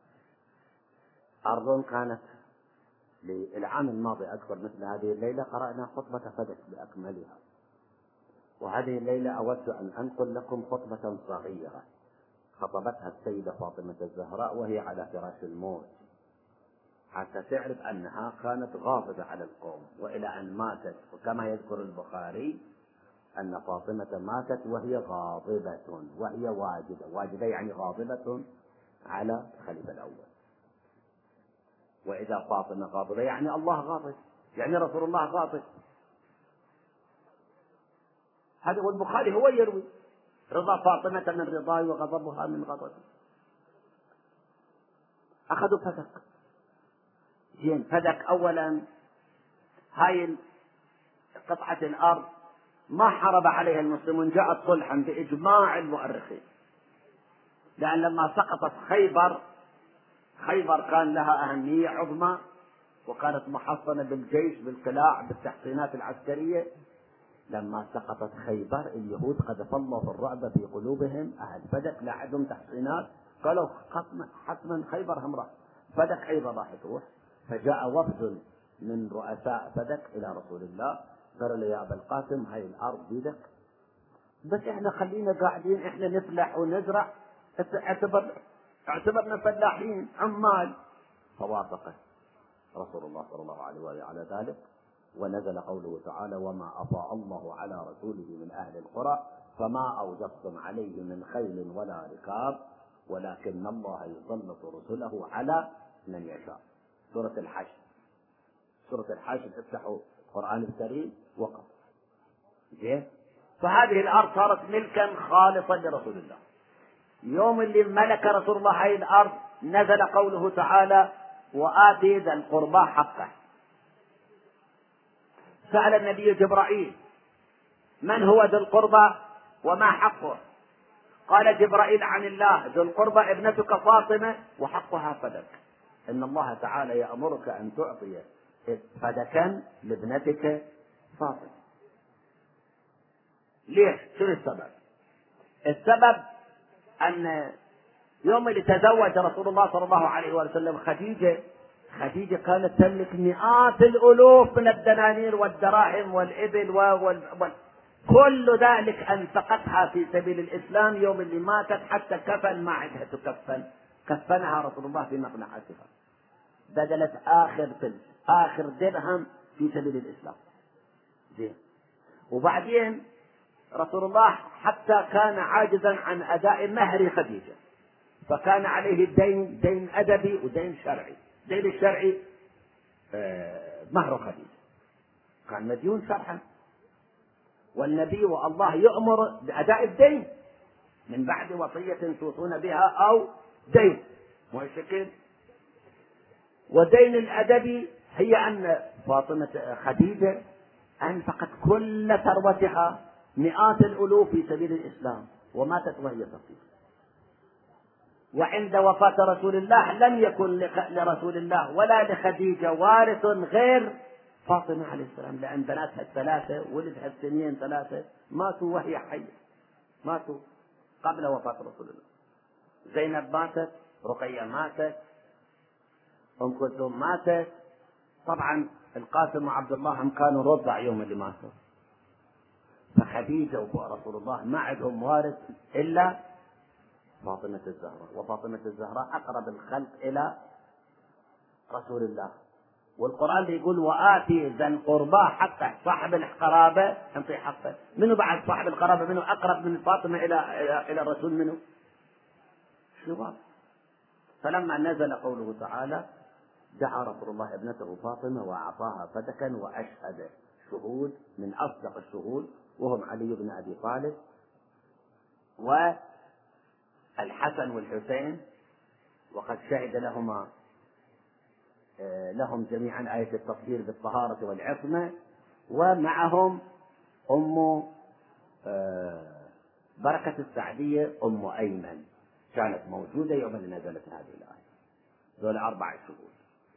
أرض كانت للعام الماضي أكبر مثل هذه الليلة قرأنا خطبة فدك بأكملها، وهذه الليلة أود أن أنقل لكم خطبة صغيرة خطبتها السيدة فاطمة الزهراء وهي على فراش الموت، حتى تعرف أنها كانت غاضبة على القوم وإلى أن ماتت. وكما يذكر البخاري أن فاطمة ماتت وهي غاضبة، وهي واجدة يعني غاضبة على الخليفة الأول. وإذا فاطمة غاضبة يعني الله غاضب، يعني رسول الله غاضب. هذا هو البخاري هو يروي رضا فاطمة من رضاي وغضبها من غضبي. أخذوا فدك. زين، فدك أولا هاي قطعة الأرض ما حارب عليها المسلمون، جاءت صلحا بإجماع المؤرخين، لأن لما سقطت خيبر كان لها أهمية عظمى وكانت محصنة بالجيش بالقلاع بالتحصينات العسكرية. لما سقطت خيبر اليهود قذف الله الرعب في قلوبهم. أهل فدك لا عندهم تحصينات، قالوا حتما خيبر هم راح، فدك أيضا راح تروح. فجاء وفد من رؤساء فدك إلى رسول الله قالوا له يا أبا القاسم هاي الأرض بيدك، بس إحنا خلينا قاعدين إحنا نفلح ونزرع، اعتبرنا فلاحين عمال. فوافق رسول الله صلى الله عليه وآله على ذلك، ونزل قوله تعالى وما أفاء الله على رسوله من أهل القرى فما أوجفتم عليه من خيل ولا ركاب ولكن الله يسلط رسله على من يشاء. سورة الحشر افتحوا القرآن الكريم وقف. فهذه الأرض صارت ملكا خالصا لرسول الله. يوم اللي ملك رسول الله هذه الأرض نزل قوله تعالى وآتي ذا القربى حقه. سأل النبي جبرائيل: من هو ذو القربى وما حقه؟ قال جبرائيل: عن الله، ذو القربى ابنتك فاطمة وحقها فدك. إن الله تعالى يأمرك أن تعطي فدكا لابنتك فاطمة. ليش؟ شنو السبب؟ السبب أن يوم اللي تزوج رسول الله صلى الله عليه وسلم خديجة كانت تملك مئات الألوف من الدنانير والدراهم والإبل كل ذلك أنفقتها في سبيل الإسلام. يوم اللي ماتت حتى كفن ما عندها تكفن، كفنها رسول الله في مقنعتها، بذلت آخر درهم في سبيل الإسلام. زين. وبعدين رسول الله حتى كان عاجزا عن أداء مهر خديجة، فكان عليه الدين، دين أدبي ودين شرعي. دين الشرعي مهر خديجة، كان مديون شرعا، والنبي والله يأمر بأداء الدين من بعد وصية توصون بها أو دين، مشكل. ودين الأدبي هي أن فاطمة خديجة أنفقت كل ثروتها مئات الألوف في سبيل الإسلام وماتت وهي صغيرة. وعند وفاة رسول الله لم يكن لرسول الله ولا لخديجة وارث غير فاطمة عليه السلام، لأن بناتها الثلاثة ولدها السنين ثلاثة ماتوا وهي حية، ماتوا قبل وفاة رسول الله. زينب ماتت، رقية ماتت، أم كلثوم ماتت. طبعا القاسم وعبد الله هم كانوا رضع يوم اللي ماتوا. فخديجة ورسول الله ما عندهم وارث إلا فاطمة الزهراء، وفاطمة الزهراء أقرب الخلق إلى رسول الله. والقرآن يقول: وآتي ذا القربى حقه، صاحب القرابة انطي حقه. منو بعد صاحب القرابة؟ منو أقرب من فاطمة إلى الرسول؟ منو؟ شباب. فلما نزل قوله تعالى دعا رسول الله ابنته فاطمة وأعطاها فدكا وأشهد شهود من أصدق الشهود وهم علي بن أبي طالب والحسن والحسين، وقد شهد لهم جميعا آية التطهير بالطهارة والعصمة، ومعهم أم بركة السعدية أم أيمن كانت موجودة يوم اللي نزلت هذه الآية. ذول 4 شهود.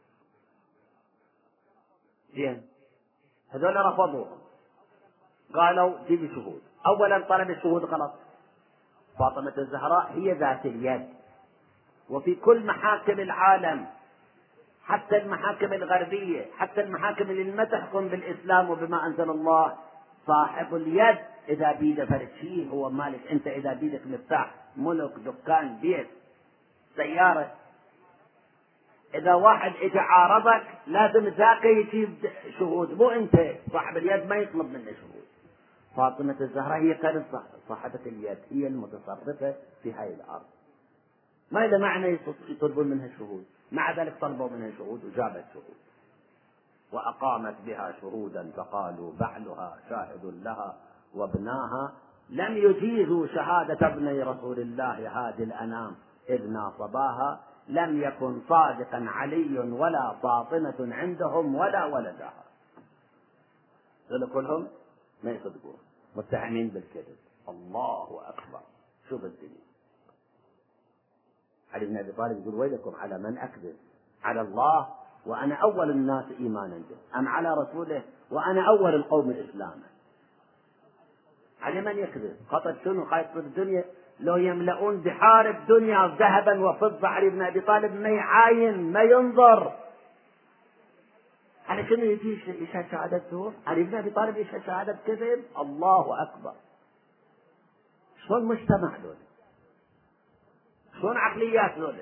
زين. هذول رفضوهم، قالوا جيبوا شهود. أولا طلب الشهود غلط. فاطمة الزهراء هي ذات اليد، وفي كل محاكم العالم، حتى المحاكم الغربية، حتى المحاكم اللي ما تحكم بالإسلام وبما أنزل الله، صاحب اليد إذا بيده فرد شيء هو مالك. أنت إذا بيدك مفتاح ملك، دكان، بيت، سيارة، إذا واحد إجا عارضك لازم ذاك يجيب شهود، مو أنت. صاحب اليد ما يطلب منه شهود. فاطمة الزهراء هي كانت صاحبة اليد، هي المتصرفة في هاي الأرض، ما إذا معنى يطلبون منها شهود. مع ذلك طلبوا منها شهود وجابت شهود وأقامت بها شهودا، فقالوا بعلها شاهد لها وابناها لم يجيزوا شهادة ابني رسول الله هادي الأنام إذ ناصباها، لم يكن صادقا علي ولا فاطمة عندهم ولا ولدها. دول كلهم ما يصدقون، متهمين بالكذب. الله أكبر. شوف الدنيا. علي بن أبي طالب يقول: ويلكم على من أكذب على الله وأنا أول الناس إيمانا به، أم على رسوله وأنا أول القوم إسلاما. على من يكذب؟ خطر شنو؟ خايف في الدنيا لو يملؤون بحار الدنيا ذهبا وفضة، علي بن أبي طالب ما يعاين ما ينظر. على شنو يجي يشهد شهادة زور؟ علي بن أبي طالب يشهد شهادة كذب؟ الله أكبر. شلون مجتمع دول؟ شلون عقليات دول؟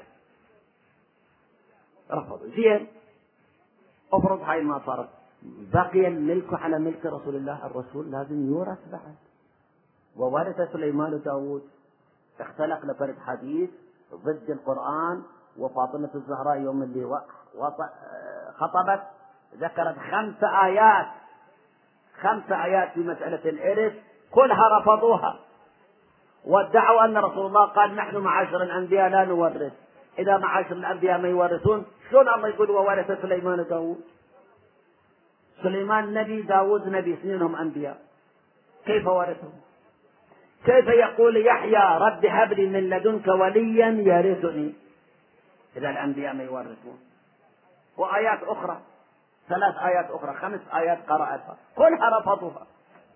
رفضوا. زين، افرض هاي ما صارت، بقي الملك على ملك رسول الله. الرسول لازم يورث بعد. وورث سليمان وداود. اختلق لفرد حديث ضد القرآن. وفاطمة الزهراء يوم اللي خطبت ذكرت 5 آيات، 5 آيات في مسألة الإرث، كلها رفضوها وادعوا أن رسول الله قال: نحن معاشر الأنبياء لا نورث. إذا معاشر الأنبياء ما يورثون، شلون الله يقول وورث سليمان وداود؟ سليمان نبي، داود نبي، اثنينهم أنبياء، كيف ورثهم؟ كيف يقول يحيى رب هب لي من لدنك وليا يرثني إذا الأنبياء ما يورثون؟ وآيات أخرى، 3 آيات أخرى، 5 آيات قرأتها كلها رفضوها.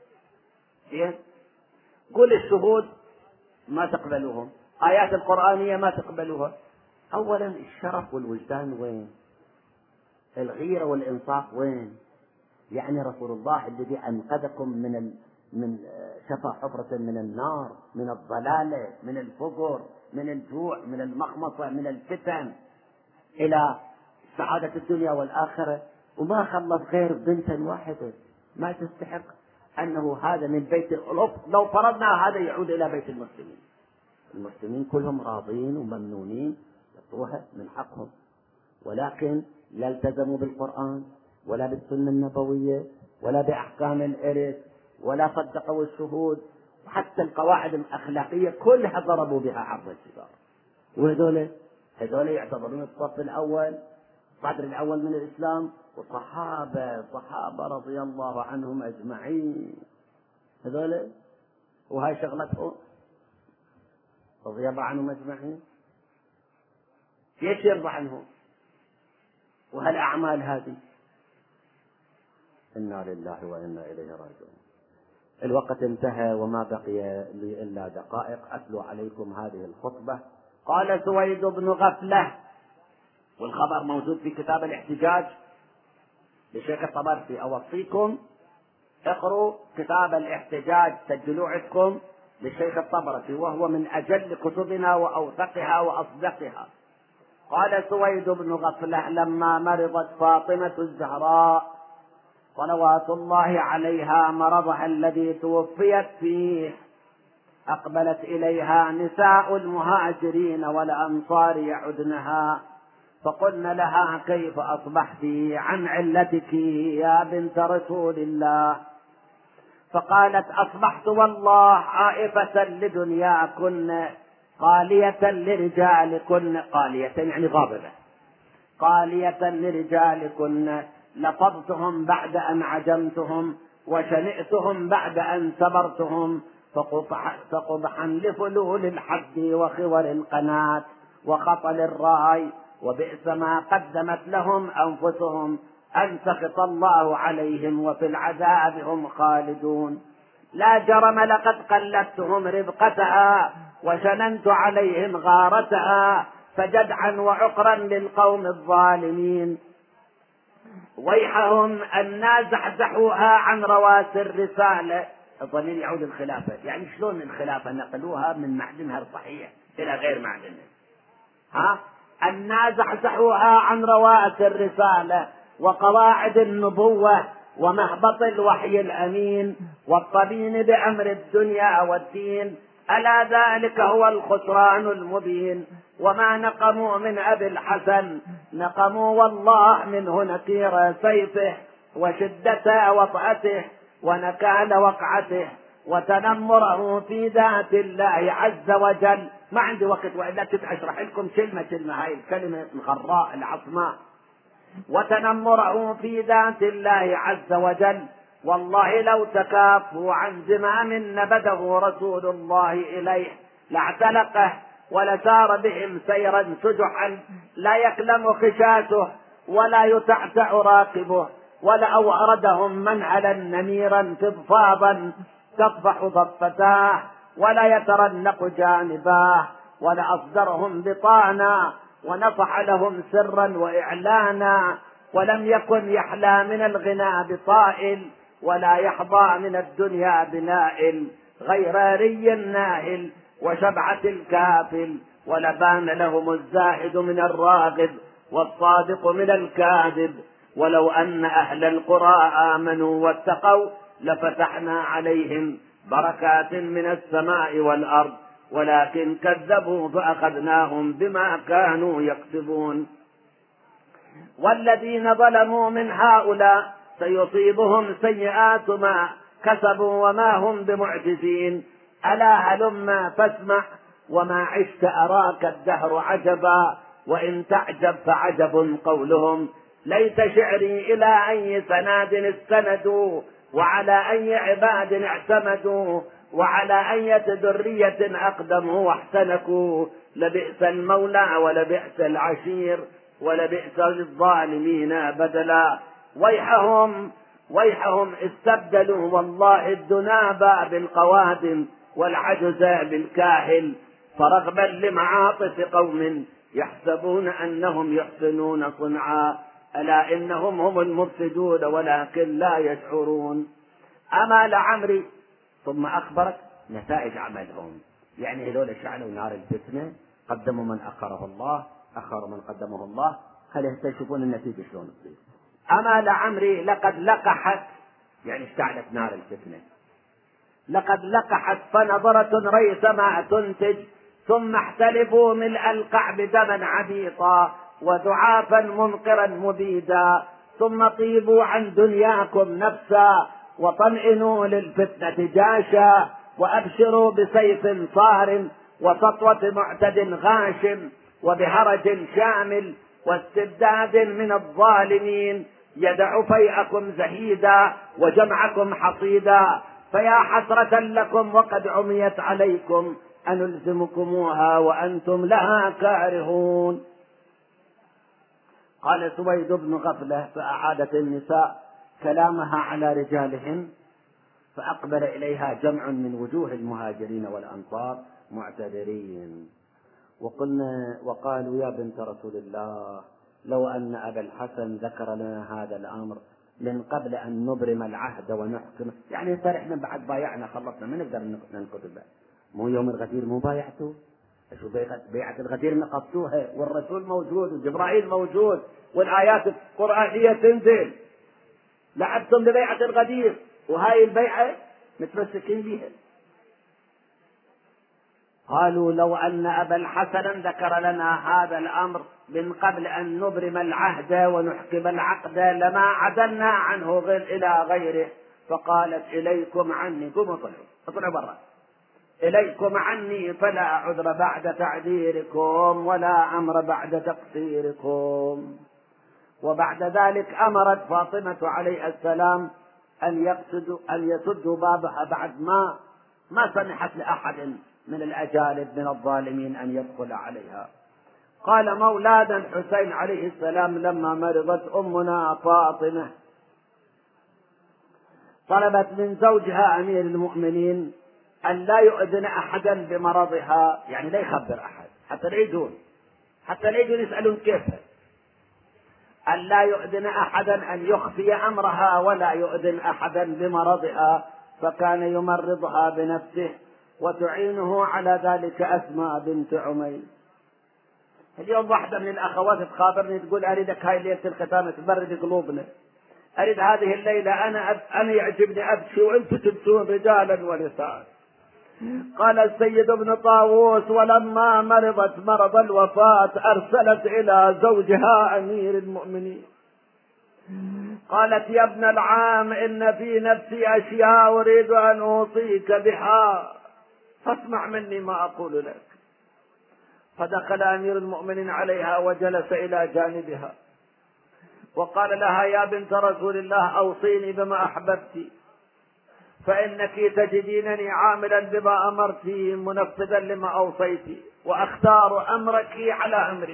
قل الشهود ما تقبلوهم، آيات القرآنية ما تقبلوها. أولا الشرف والوجدان وين؟ الغيرة والإنصاف وين؟ يعني رسول الله الذي أنقذكم من شفا حفرة من النار، من الضلالة، من الفقر، من الجوع، من المخمصة، من الفتن، إلى سعادة الدنيا والآخرة، وما خلص غير بنتا واحدة ما تستحق أنه هذا من بيت الألوف. لو فرضنا هذا يعود إلى بيت المسلمين، المسلمين كلهم راضين وممنونين يعطوها من حقهم، ولكن لا التزموا بالقرآن ولا بالسنة النبوية ولا بأحكام الإرث ولا صدقوا الشهود، وحتى القواعد الأخلاقية كلها ضربوا بها عرض الجدار. وهذول يعتبرون الصف الأول، الصدر الأول من الإسلام، وصحابة رضي الله عنهم أجمعين هذول، وهاي شغلتهم رضي الله عنهم أجمعين. ليش يرضى عنهم؟ وهالأعمال هذه، إنا لله وإنا إليه راجعون. الوقت انتهى وما بقي لي إلا دقائق أتلو عليكم هذه الخطبة. قال سويد بن غفلة، والخبر موجود في كتاب الاحتجاج لشيخ الطبرسي، أوصيكم اقروا كتاب الاحتجاج، سجلوا عندكم للشيخ الطبرسي، وهو من أجل كتبنا وأوثقها وأصدقها. قال سويد بن غفلة لما مرضت فاطمة الزهراء صلوات الله عليها مرضها الذي توفيت فيه، أقبلت إليها نساء المهاجرين والأنصار يعدنها، فقلن لها كيف أصبحت عن علتك يا بنت رسول الله؟ فقالت أصبحت والله عائفة لدنياكن قالية لرجالكن، قالية يعني غاضبة، قالية لرجالكن، لفظتهم بعد أن عجمتهم وشنئتهم بعد أن سبرتهم، فقبحا لفلول الحد وخور القناة وخطل الراي، وبئس ما قدمت لهم أنفسهم، أن سخط الله عليهم وفي العذاب هم خالدون. لا جرم لقد قلدتهم ربقتها وشننت عليهم غارتها، فجدعا وعقرا للقوم الظالمين. ويحهم أن زحزحوها عن رواسي الرسالة. الضمير يعود الخلافة، يعني شلون الخلافة نقلوها من معدنها الصحيح إلى غير معدنها، أن زحزحوها عن رواسي الرسالة وقواعد النبوة ومهبط الوحي الأمين والطبين بأمر الدنيا والدين، ألا ذلك هو الخسران المبين. وما نقموا من أبي الحسن، نقموا والله منه نكير سيفه وشدة وطأته ونكال وقعته وتنمره في ذات الله عز وجل. ما عندي وقت وإلا كنت أشرح لكم كلمة هاي الكلمة الغراء العصماء. وتنمره في ذات الله عز وجل، والله لو تكافوا عن زمام نبذه رسول الله إليه لاعتلقه ولسار بهم سيرا سجحا، لا يكلم خشاته ولا يتعتع راقبه، ولأوردهم منعلا نميرا فضفاضا تطفح ضفتاه ولا يترنق جانباه، ولأصدرهم بطانا ونصح لهم سرا وإعلانا، ولم يكن يحلى من الغنى بطائل ولا يحظى من الدنيا بنائل، غير ري الناهل وشبعة الكافل، ولبان لهم الزاهد من الراغب والصادق من الكاذب. ولو أن أهل القرى آمنوا واتقوا لفتحنا عليهم بركات من السماء والأرض، ولكن كذبوا فأخذناهم بما كانوا يكسبون. والذين ظلموا من هؤلاء سيصيبهم سيئات ما كسبوا وما هم بمعجزين. ألا هلما فاسمع وما عشت أراك الدهر عجبا، وإن تعجب فعجب قولهم ليس شعري إلى أي سناد استندوا، وعلى أي عباد اعتمدوا، وعلى أية ذرية أقدموا واحتنكوا. لبئس المولى ولبئس العشير، ولبئس للظالمين بدلا. ويحهم استبدلوا والله الدنابا بالقوادم، والعجز بالكاهل. فرغبا لمعاطف قوم يحسبون أنهم يحسنون صنعا، ألا إنهم هم المفسدون ولكن لا يشعرون. أما لعمري. ثم أخبرت نتائج عملهم، يعني هذول شعلوا نار الفتنة، قدموا من أخره الله، أخروا من قدمه الله. خلينا تشوفون النتيجة شلون تصير. أما لعمري لقد لقحت، يعني اشتعلت نار الفتنة، لقد لقحت فنظرة ريثما تنتج، ثم احتلفوا ملء القعب دما عبيطا، ودعافا منقرا مبيدا. ثم طيبوا عن دنياكم نفسا، وطمئنوا للفتنة جاشا، وأبشروا بسيف صار، وسطوة معتد غاشم، وبهرج شامل، واستبداد من الظالمين. يدع فيئكم زهيدا، وجمعكم حصيدا. فيا حسرة لكم وقد عميت عليكم، أنلزمكموها وأنتم لها كارهون. قال سويد بن غفلة: فأعادت النساء كلامها على رجالهن، فأقبل إليها جمع من وجوه المهاجرين والأنصار معتذرين، وقالوا: يا بنت رسول الله، لو أن أبا الحسن ذكر لنا هذا الأمر من قبل أن نبرم العهد ونحكم. يعني صار احنا بعد بايعنا خلصنا، ما نقدر ننقض. مو يوم الغدير مو بايعتوا؟ شو بيعة الغدير نقضتوها، والرسول موجود وجبرائيل موجود والآيات القرآنية تنزل. لعبتم ببيعة الغدير، وهاي البيعة متمسكين بها. قالوا: لو أن أبا الحسن ذكر لنا هذا الأمر من قبل أن نبرم العهد ونحكم العقد لما عدلنا عنه إلى غيره. فقالت: إليكم عني. قوموا اطلعوا برا. إليكم عني فلا عذر بعد تعذيركم، ولا أمر بعد تقصيركم. وبعد ذلك أمرت فاطمة عليه السلام أن يسدوا بابها بعد ما سمحت لأحد من الأجانب من الظالمين أن يدخل عليها. قال مولانا الحسين عليه السلام: لما مرضت أمنا فاطمة طلبت من زوجها أمير المؤمنين أن لا يؤذن أحدا بمرضها، يعني لا يخبر أحد حتى لا يجون يسألون كيف، أن لا يؤذن أحدا، أن يخفي أمرها ولا يؤذن أحدا بمرضها. فكان يمرضها بنفسه، وتعينه على ذلك أسماء بنت عميس. اليوم واحدة من الأخوات تخابرني تقول: أريدك هاي ليلة الختام تبرد قلوبنا، أريد هذه الليلة أنا يعجبني أبكي وأنتم تبكون رجالا ونساء. قال السيد ابن طاووس: ولما مرضت مرض الوفاة أرسلت إلى زوجها أمير المؤمنين، قالت: يا ابن العام، إن في نفسي أشياء أريد أن أوصيك بها، فاسمع مني ما أقول لك. فدخل أمير المؤمنين عليها وجلس إلى جانبها، وقال لها: يا بنت رسول الله، أوصيني بما أحببت، فإنك تجدينني عاملا بما أمرت منفذا لما أوصيت، وأختار أمرك على أمري.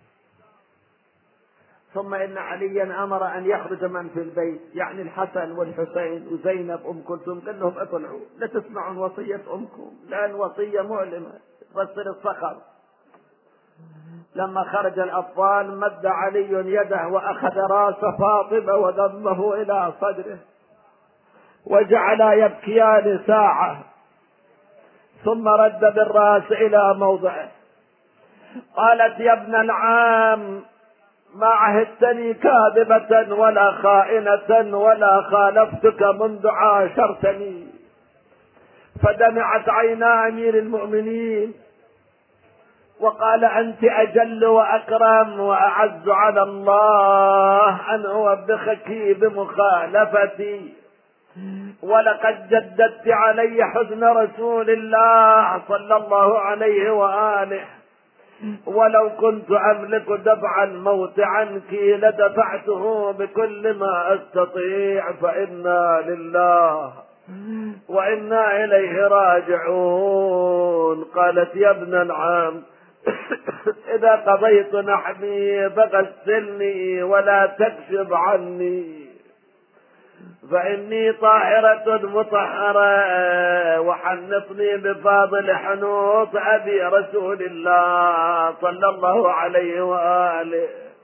ثم إن عليا أمر أن يخرج من في البيت، يعني الحسن والحسين وزينب أم كلثوم، قال لهم: اطلعوا لا تسمعون وصية أمكم، لأن وصية مؤلمة تبصر الصخر. لما خرج الأطفال مد علي يده وأخذ رأس فاطمة وضمه إلى صدره، وجعلا يبكيان ساعة، ثم رد بالرأس إلى موضعه. قالت: يا ابن العام، ما عهدتني كاذبة ولا خائنة ولا خالفتك منذ عاشرتني. فدمعت عينا أمير المؤمنين وقال: أنت أجل وأكرم وأعز على الله أن أوبخك بمخالفتي، ولقد جددت علي حزن رسول الله صلى الله عليه وآله، ولو كنت أملك دفع الموت عنك لدفعته بكل ما أستطيع، فإنا لله وإنا إليه راجعون. قالت يا ابن العم إذا قضيت نحبي فغسلني ولا تكشف عني، فإني طاهرة مطهرة، وحنطني بفاضل حنوط أبي رسول الله صلى الله عليه وآله،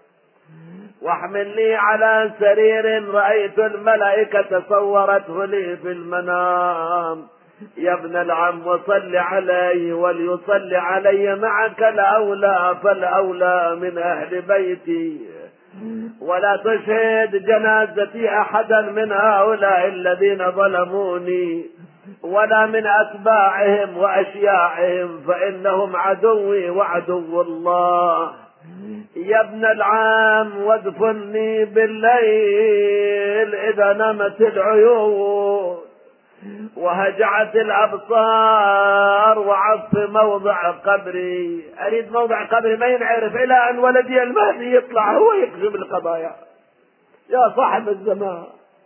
واحمل لي على سرير رأيت الملائكة صورته لي في المنام. يا ابن العم وصل علي وليصلي علي معك الأولى فالأولى من أهل بيتي، ولا تشهد جنازتي أحدا من هؤلاء الذين ظلموني ولا من أتباعهم وأشياعهم، فإنهم عدوي وعدو الله. يا ابن العام وادفني بالليل إذا نمت العيون وهجعت الأبصار، وعف موضع قبري. أريد موضع قبري ما ينعرف إلى أن ولدي المهدي يطلع هو يكشف القضايا يا صاحب الزمان.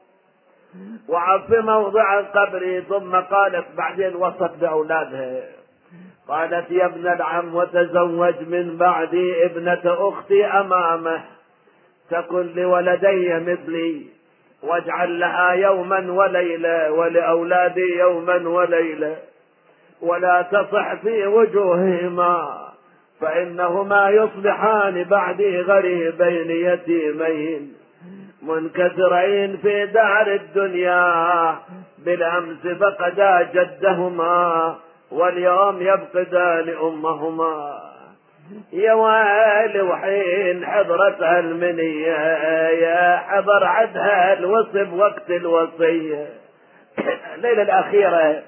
وعف موضع قبري. ثم قالت بعدين وصت بأولادها، قالت يا ابن العم وتزوج من بعدي ابنة أختي أمامه تكن لولدي مثلي، واجعل لها يوما وليلة ولأولادي يوما وليلة، ولا تصح في وجوههما فإنهما يصبحان بعدي غريبين يتيمين منكسرين في دار الدنيا، بالأمس فقدا جدهما واليوم يفقدان أمهما. يا ويلي وحين حضرتها المنية يا حضر عدها الوصف وقت الوصية. الليلة الأخيرة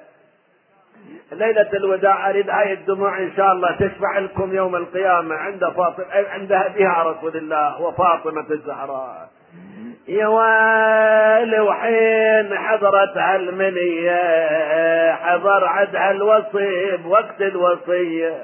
ليلة الوداع أريد هاي الدموع إن شاء الله تشفع لكم يوم القيامة عند فاطمة عند هديها رسول الله وفاطمة الزهراء. يا ويلي وحين حضرتها المنية حضر عدها الوصيب وقت الوصية،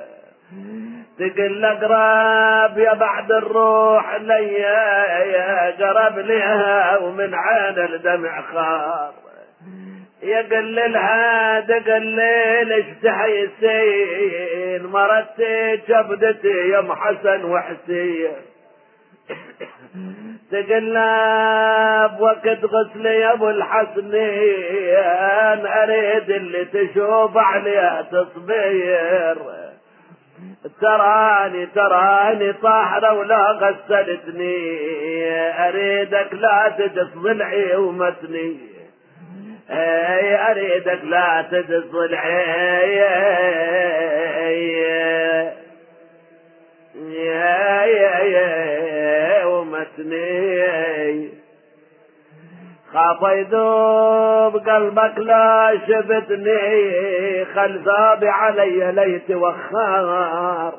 تقل قراب يا بعد الروح ليا يا قرب لها ومن عين الدمع خار، يا قللها تقلل اشتحي السين مرتي جبدتي يا ام حسن وحسين، تقلب وقت غسلي يا ابو الحسنين اريد اللي تشوف عليها تصبير، تراني طاحرة ولا غسلتني اريدك لا تجس ضلعي ومتني، اريدك لا تجس ضلعي ومتني، خاف يذوب قلبك لا شفتني خل ذابي علي ليت وخار،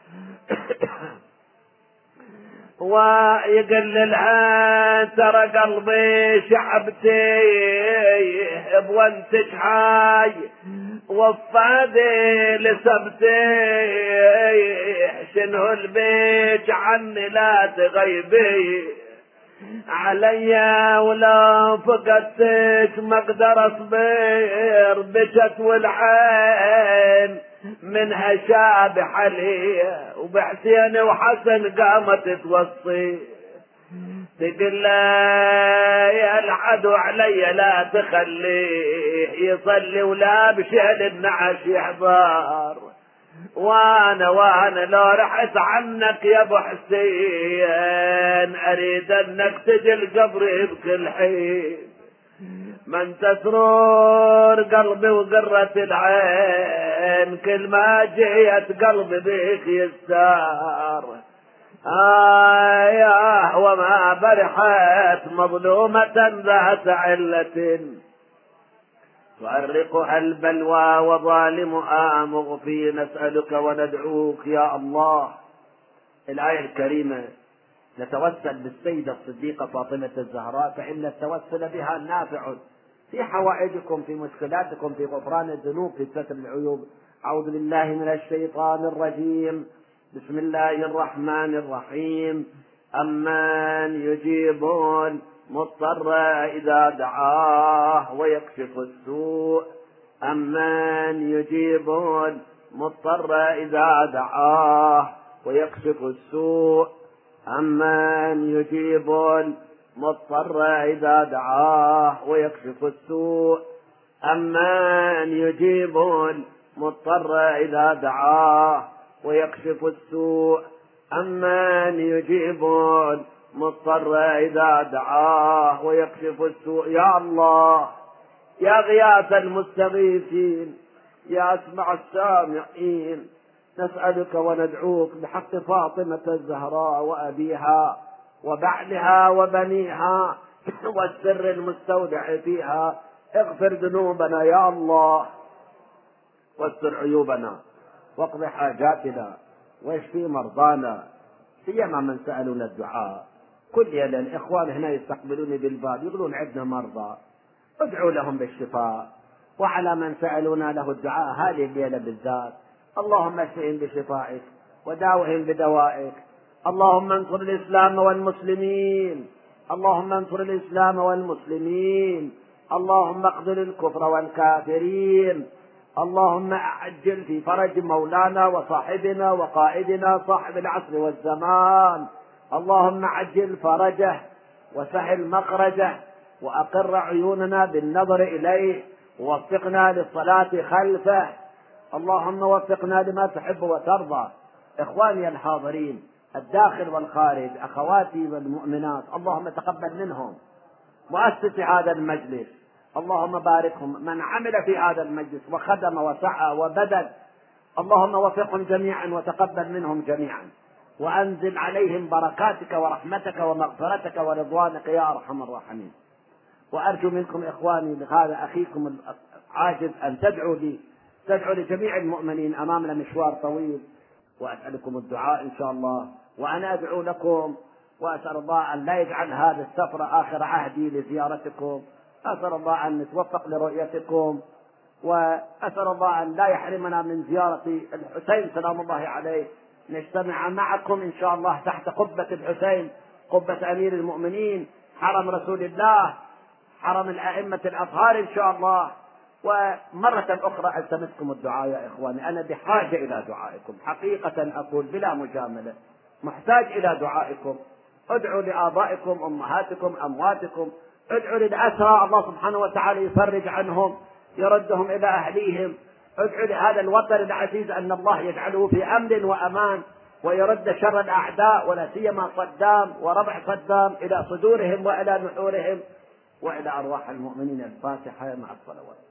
ويقللها ترى قلبي شعبتي بوانتك حاي وفادي لسبتي، شنو البيت عني لا تغيبي عليا ولا فقدتك ما اقدر اصبر، بكت والعين منها شابح علي وبحسين وحسن قامت توصي، تقول يا العدو علي لا تخليه يصلي ولا بشهد النعش يحضر، وانا لو رحت عنك يا ابو حسين اريد انك تجي القبر بكل حين، من تسرور قلبي وقرة العين كل ما جيت قلبي بيك يستار، يا وما برحت مظلومة ذات علة تؤرقها البلوى وظالمها مغفي، نسألك وندعوك يا الله. الآية الكريمة نتوسل بالسيدة الصديقة فاطمة الزهراء فإن التوسل بها نافع في حوائجكم في مشكلاتكم في غفران الذنوب في ستر العيوب. أعوذ بالله من الشيطان الرجيم. بسم الله الرحمن الرحيم. أمن يجيب المضطر إذا دعاه ويكشف السوء. أمن يجيب المضطر إذا دعاه ويكشف السوء. أمن يجيب المضطر إذا دعاه ويكشف السوء. أمن يجيب المضطر إذا دعاه ويكشف السوء. أمن يجيب المضطر إذا دعاه ويكشف السوء. يا الله يا غياث المستغيثين يا أسمع السامعين، نسألك وندعوك بحق فاطمة الزهراء وأبيها وبعلها وبنيها والسر المستودع فيها، اغفر ذنوبنا يا الله، واستر عيوبنا، واقض حاجاتنا، واشفي مرضانا، سيما من سألونا الدعاء. كل ليلة الإخوان هنا يستقبلوني بالباب يقولون عندنا مرضى، ادعوا لهم بالشفاء. وعلى من سألونا له الدعاء هذه الليلة بالذات، اللهم اشفهم بشفائك وداوهم بدوائك. اللهم انصر الإسلام والمسلمين، اللهم انصر الإسلام والمسلمين، اللهم اقتل الكفر والكافرين. اللهم عجل في فرج مولانا وصاحبنا وقائدنا صاحب العصر والزمان، اللهم عجل فرجه وسهل مخرجه وأقر عيوننا بالنظر إليه، ووفقنا للصلاة خلفه. اللهم وفقنا لما تحب وترضى. إخواني الحاضرين الداخل والخارج، أخواتي والمؤمنات، اللهم تقبل منهم مؤسس هذا المجلس، اللهم باركهم، من عمل في هذا المجلس وخدم وسعى وبذل، اللهم وفقهم جميعا وتقبل منهم جميعا، وأنزل عليهم بركاتك ورحمتك ومغفرتك ورضوانك يا أرحم الراحمين. وأرجو منكم إخواني لهذا أخيكم العاجز أن تدعوا لجميع المؤمنين، أمامنا مشوار طويل، وأسألكم الدعاء إن شاء الله، وأنا أدعو لكم، وأسأل الله أن لا يجعل هذا السفر آخر عهدي لزيارتكم، أسأل الله أن نتوفق لرؤيتكم، وأسأل الله أن لا يحرمنا من زيارة الحسين سلام الله عليه. نجتمع معكم إن شاء الله تحت قبة الحسين، قبة أمير المؤمنين، حرم رسول الله، حرم الأئمة الأطهار إن شاء الله. ومرة أخرى ألتمسكم الدعاء يا إخواني، أنا بحاجة إلى دعائكم حقيقة، أقول بلا مجاملة، محتاج إلى دعائكم. ادعوا لآبائكم، أمهاتكم، أمواتكم، ادعوا للأسرى الله سبحانه وتعالى يفرج عنهم، يردهم إلى أهليهم، ادعوا لهذا الوطن العزيز أن الله يجعله في أمن وأمان، ويرد شر الأعداء ولا سيما صدام وربع صدام إلى صدورهم وإلى نحورهم وإلى أرواح المؤمنين. الفاتحة مع الصلوات.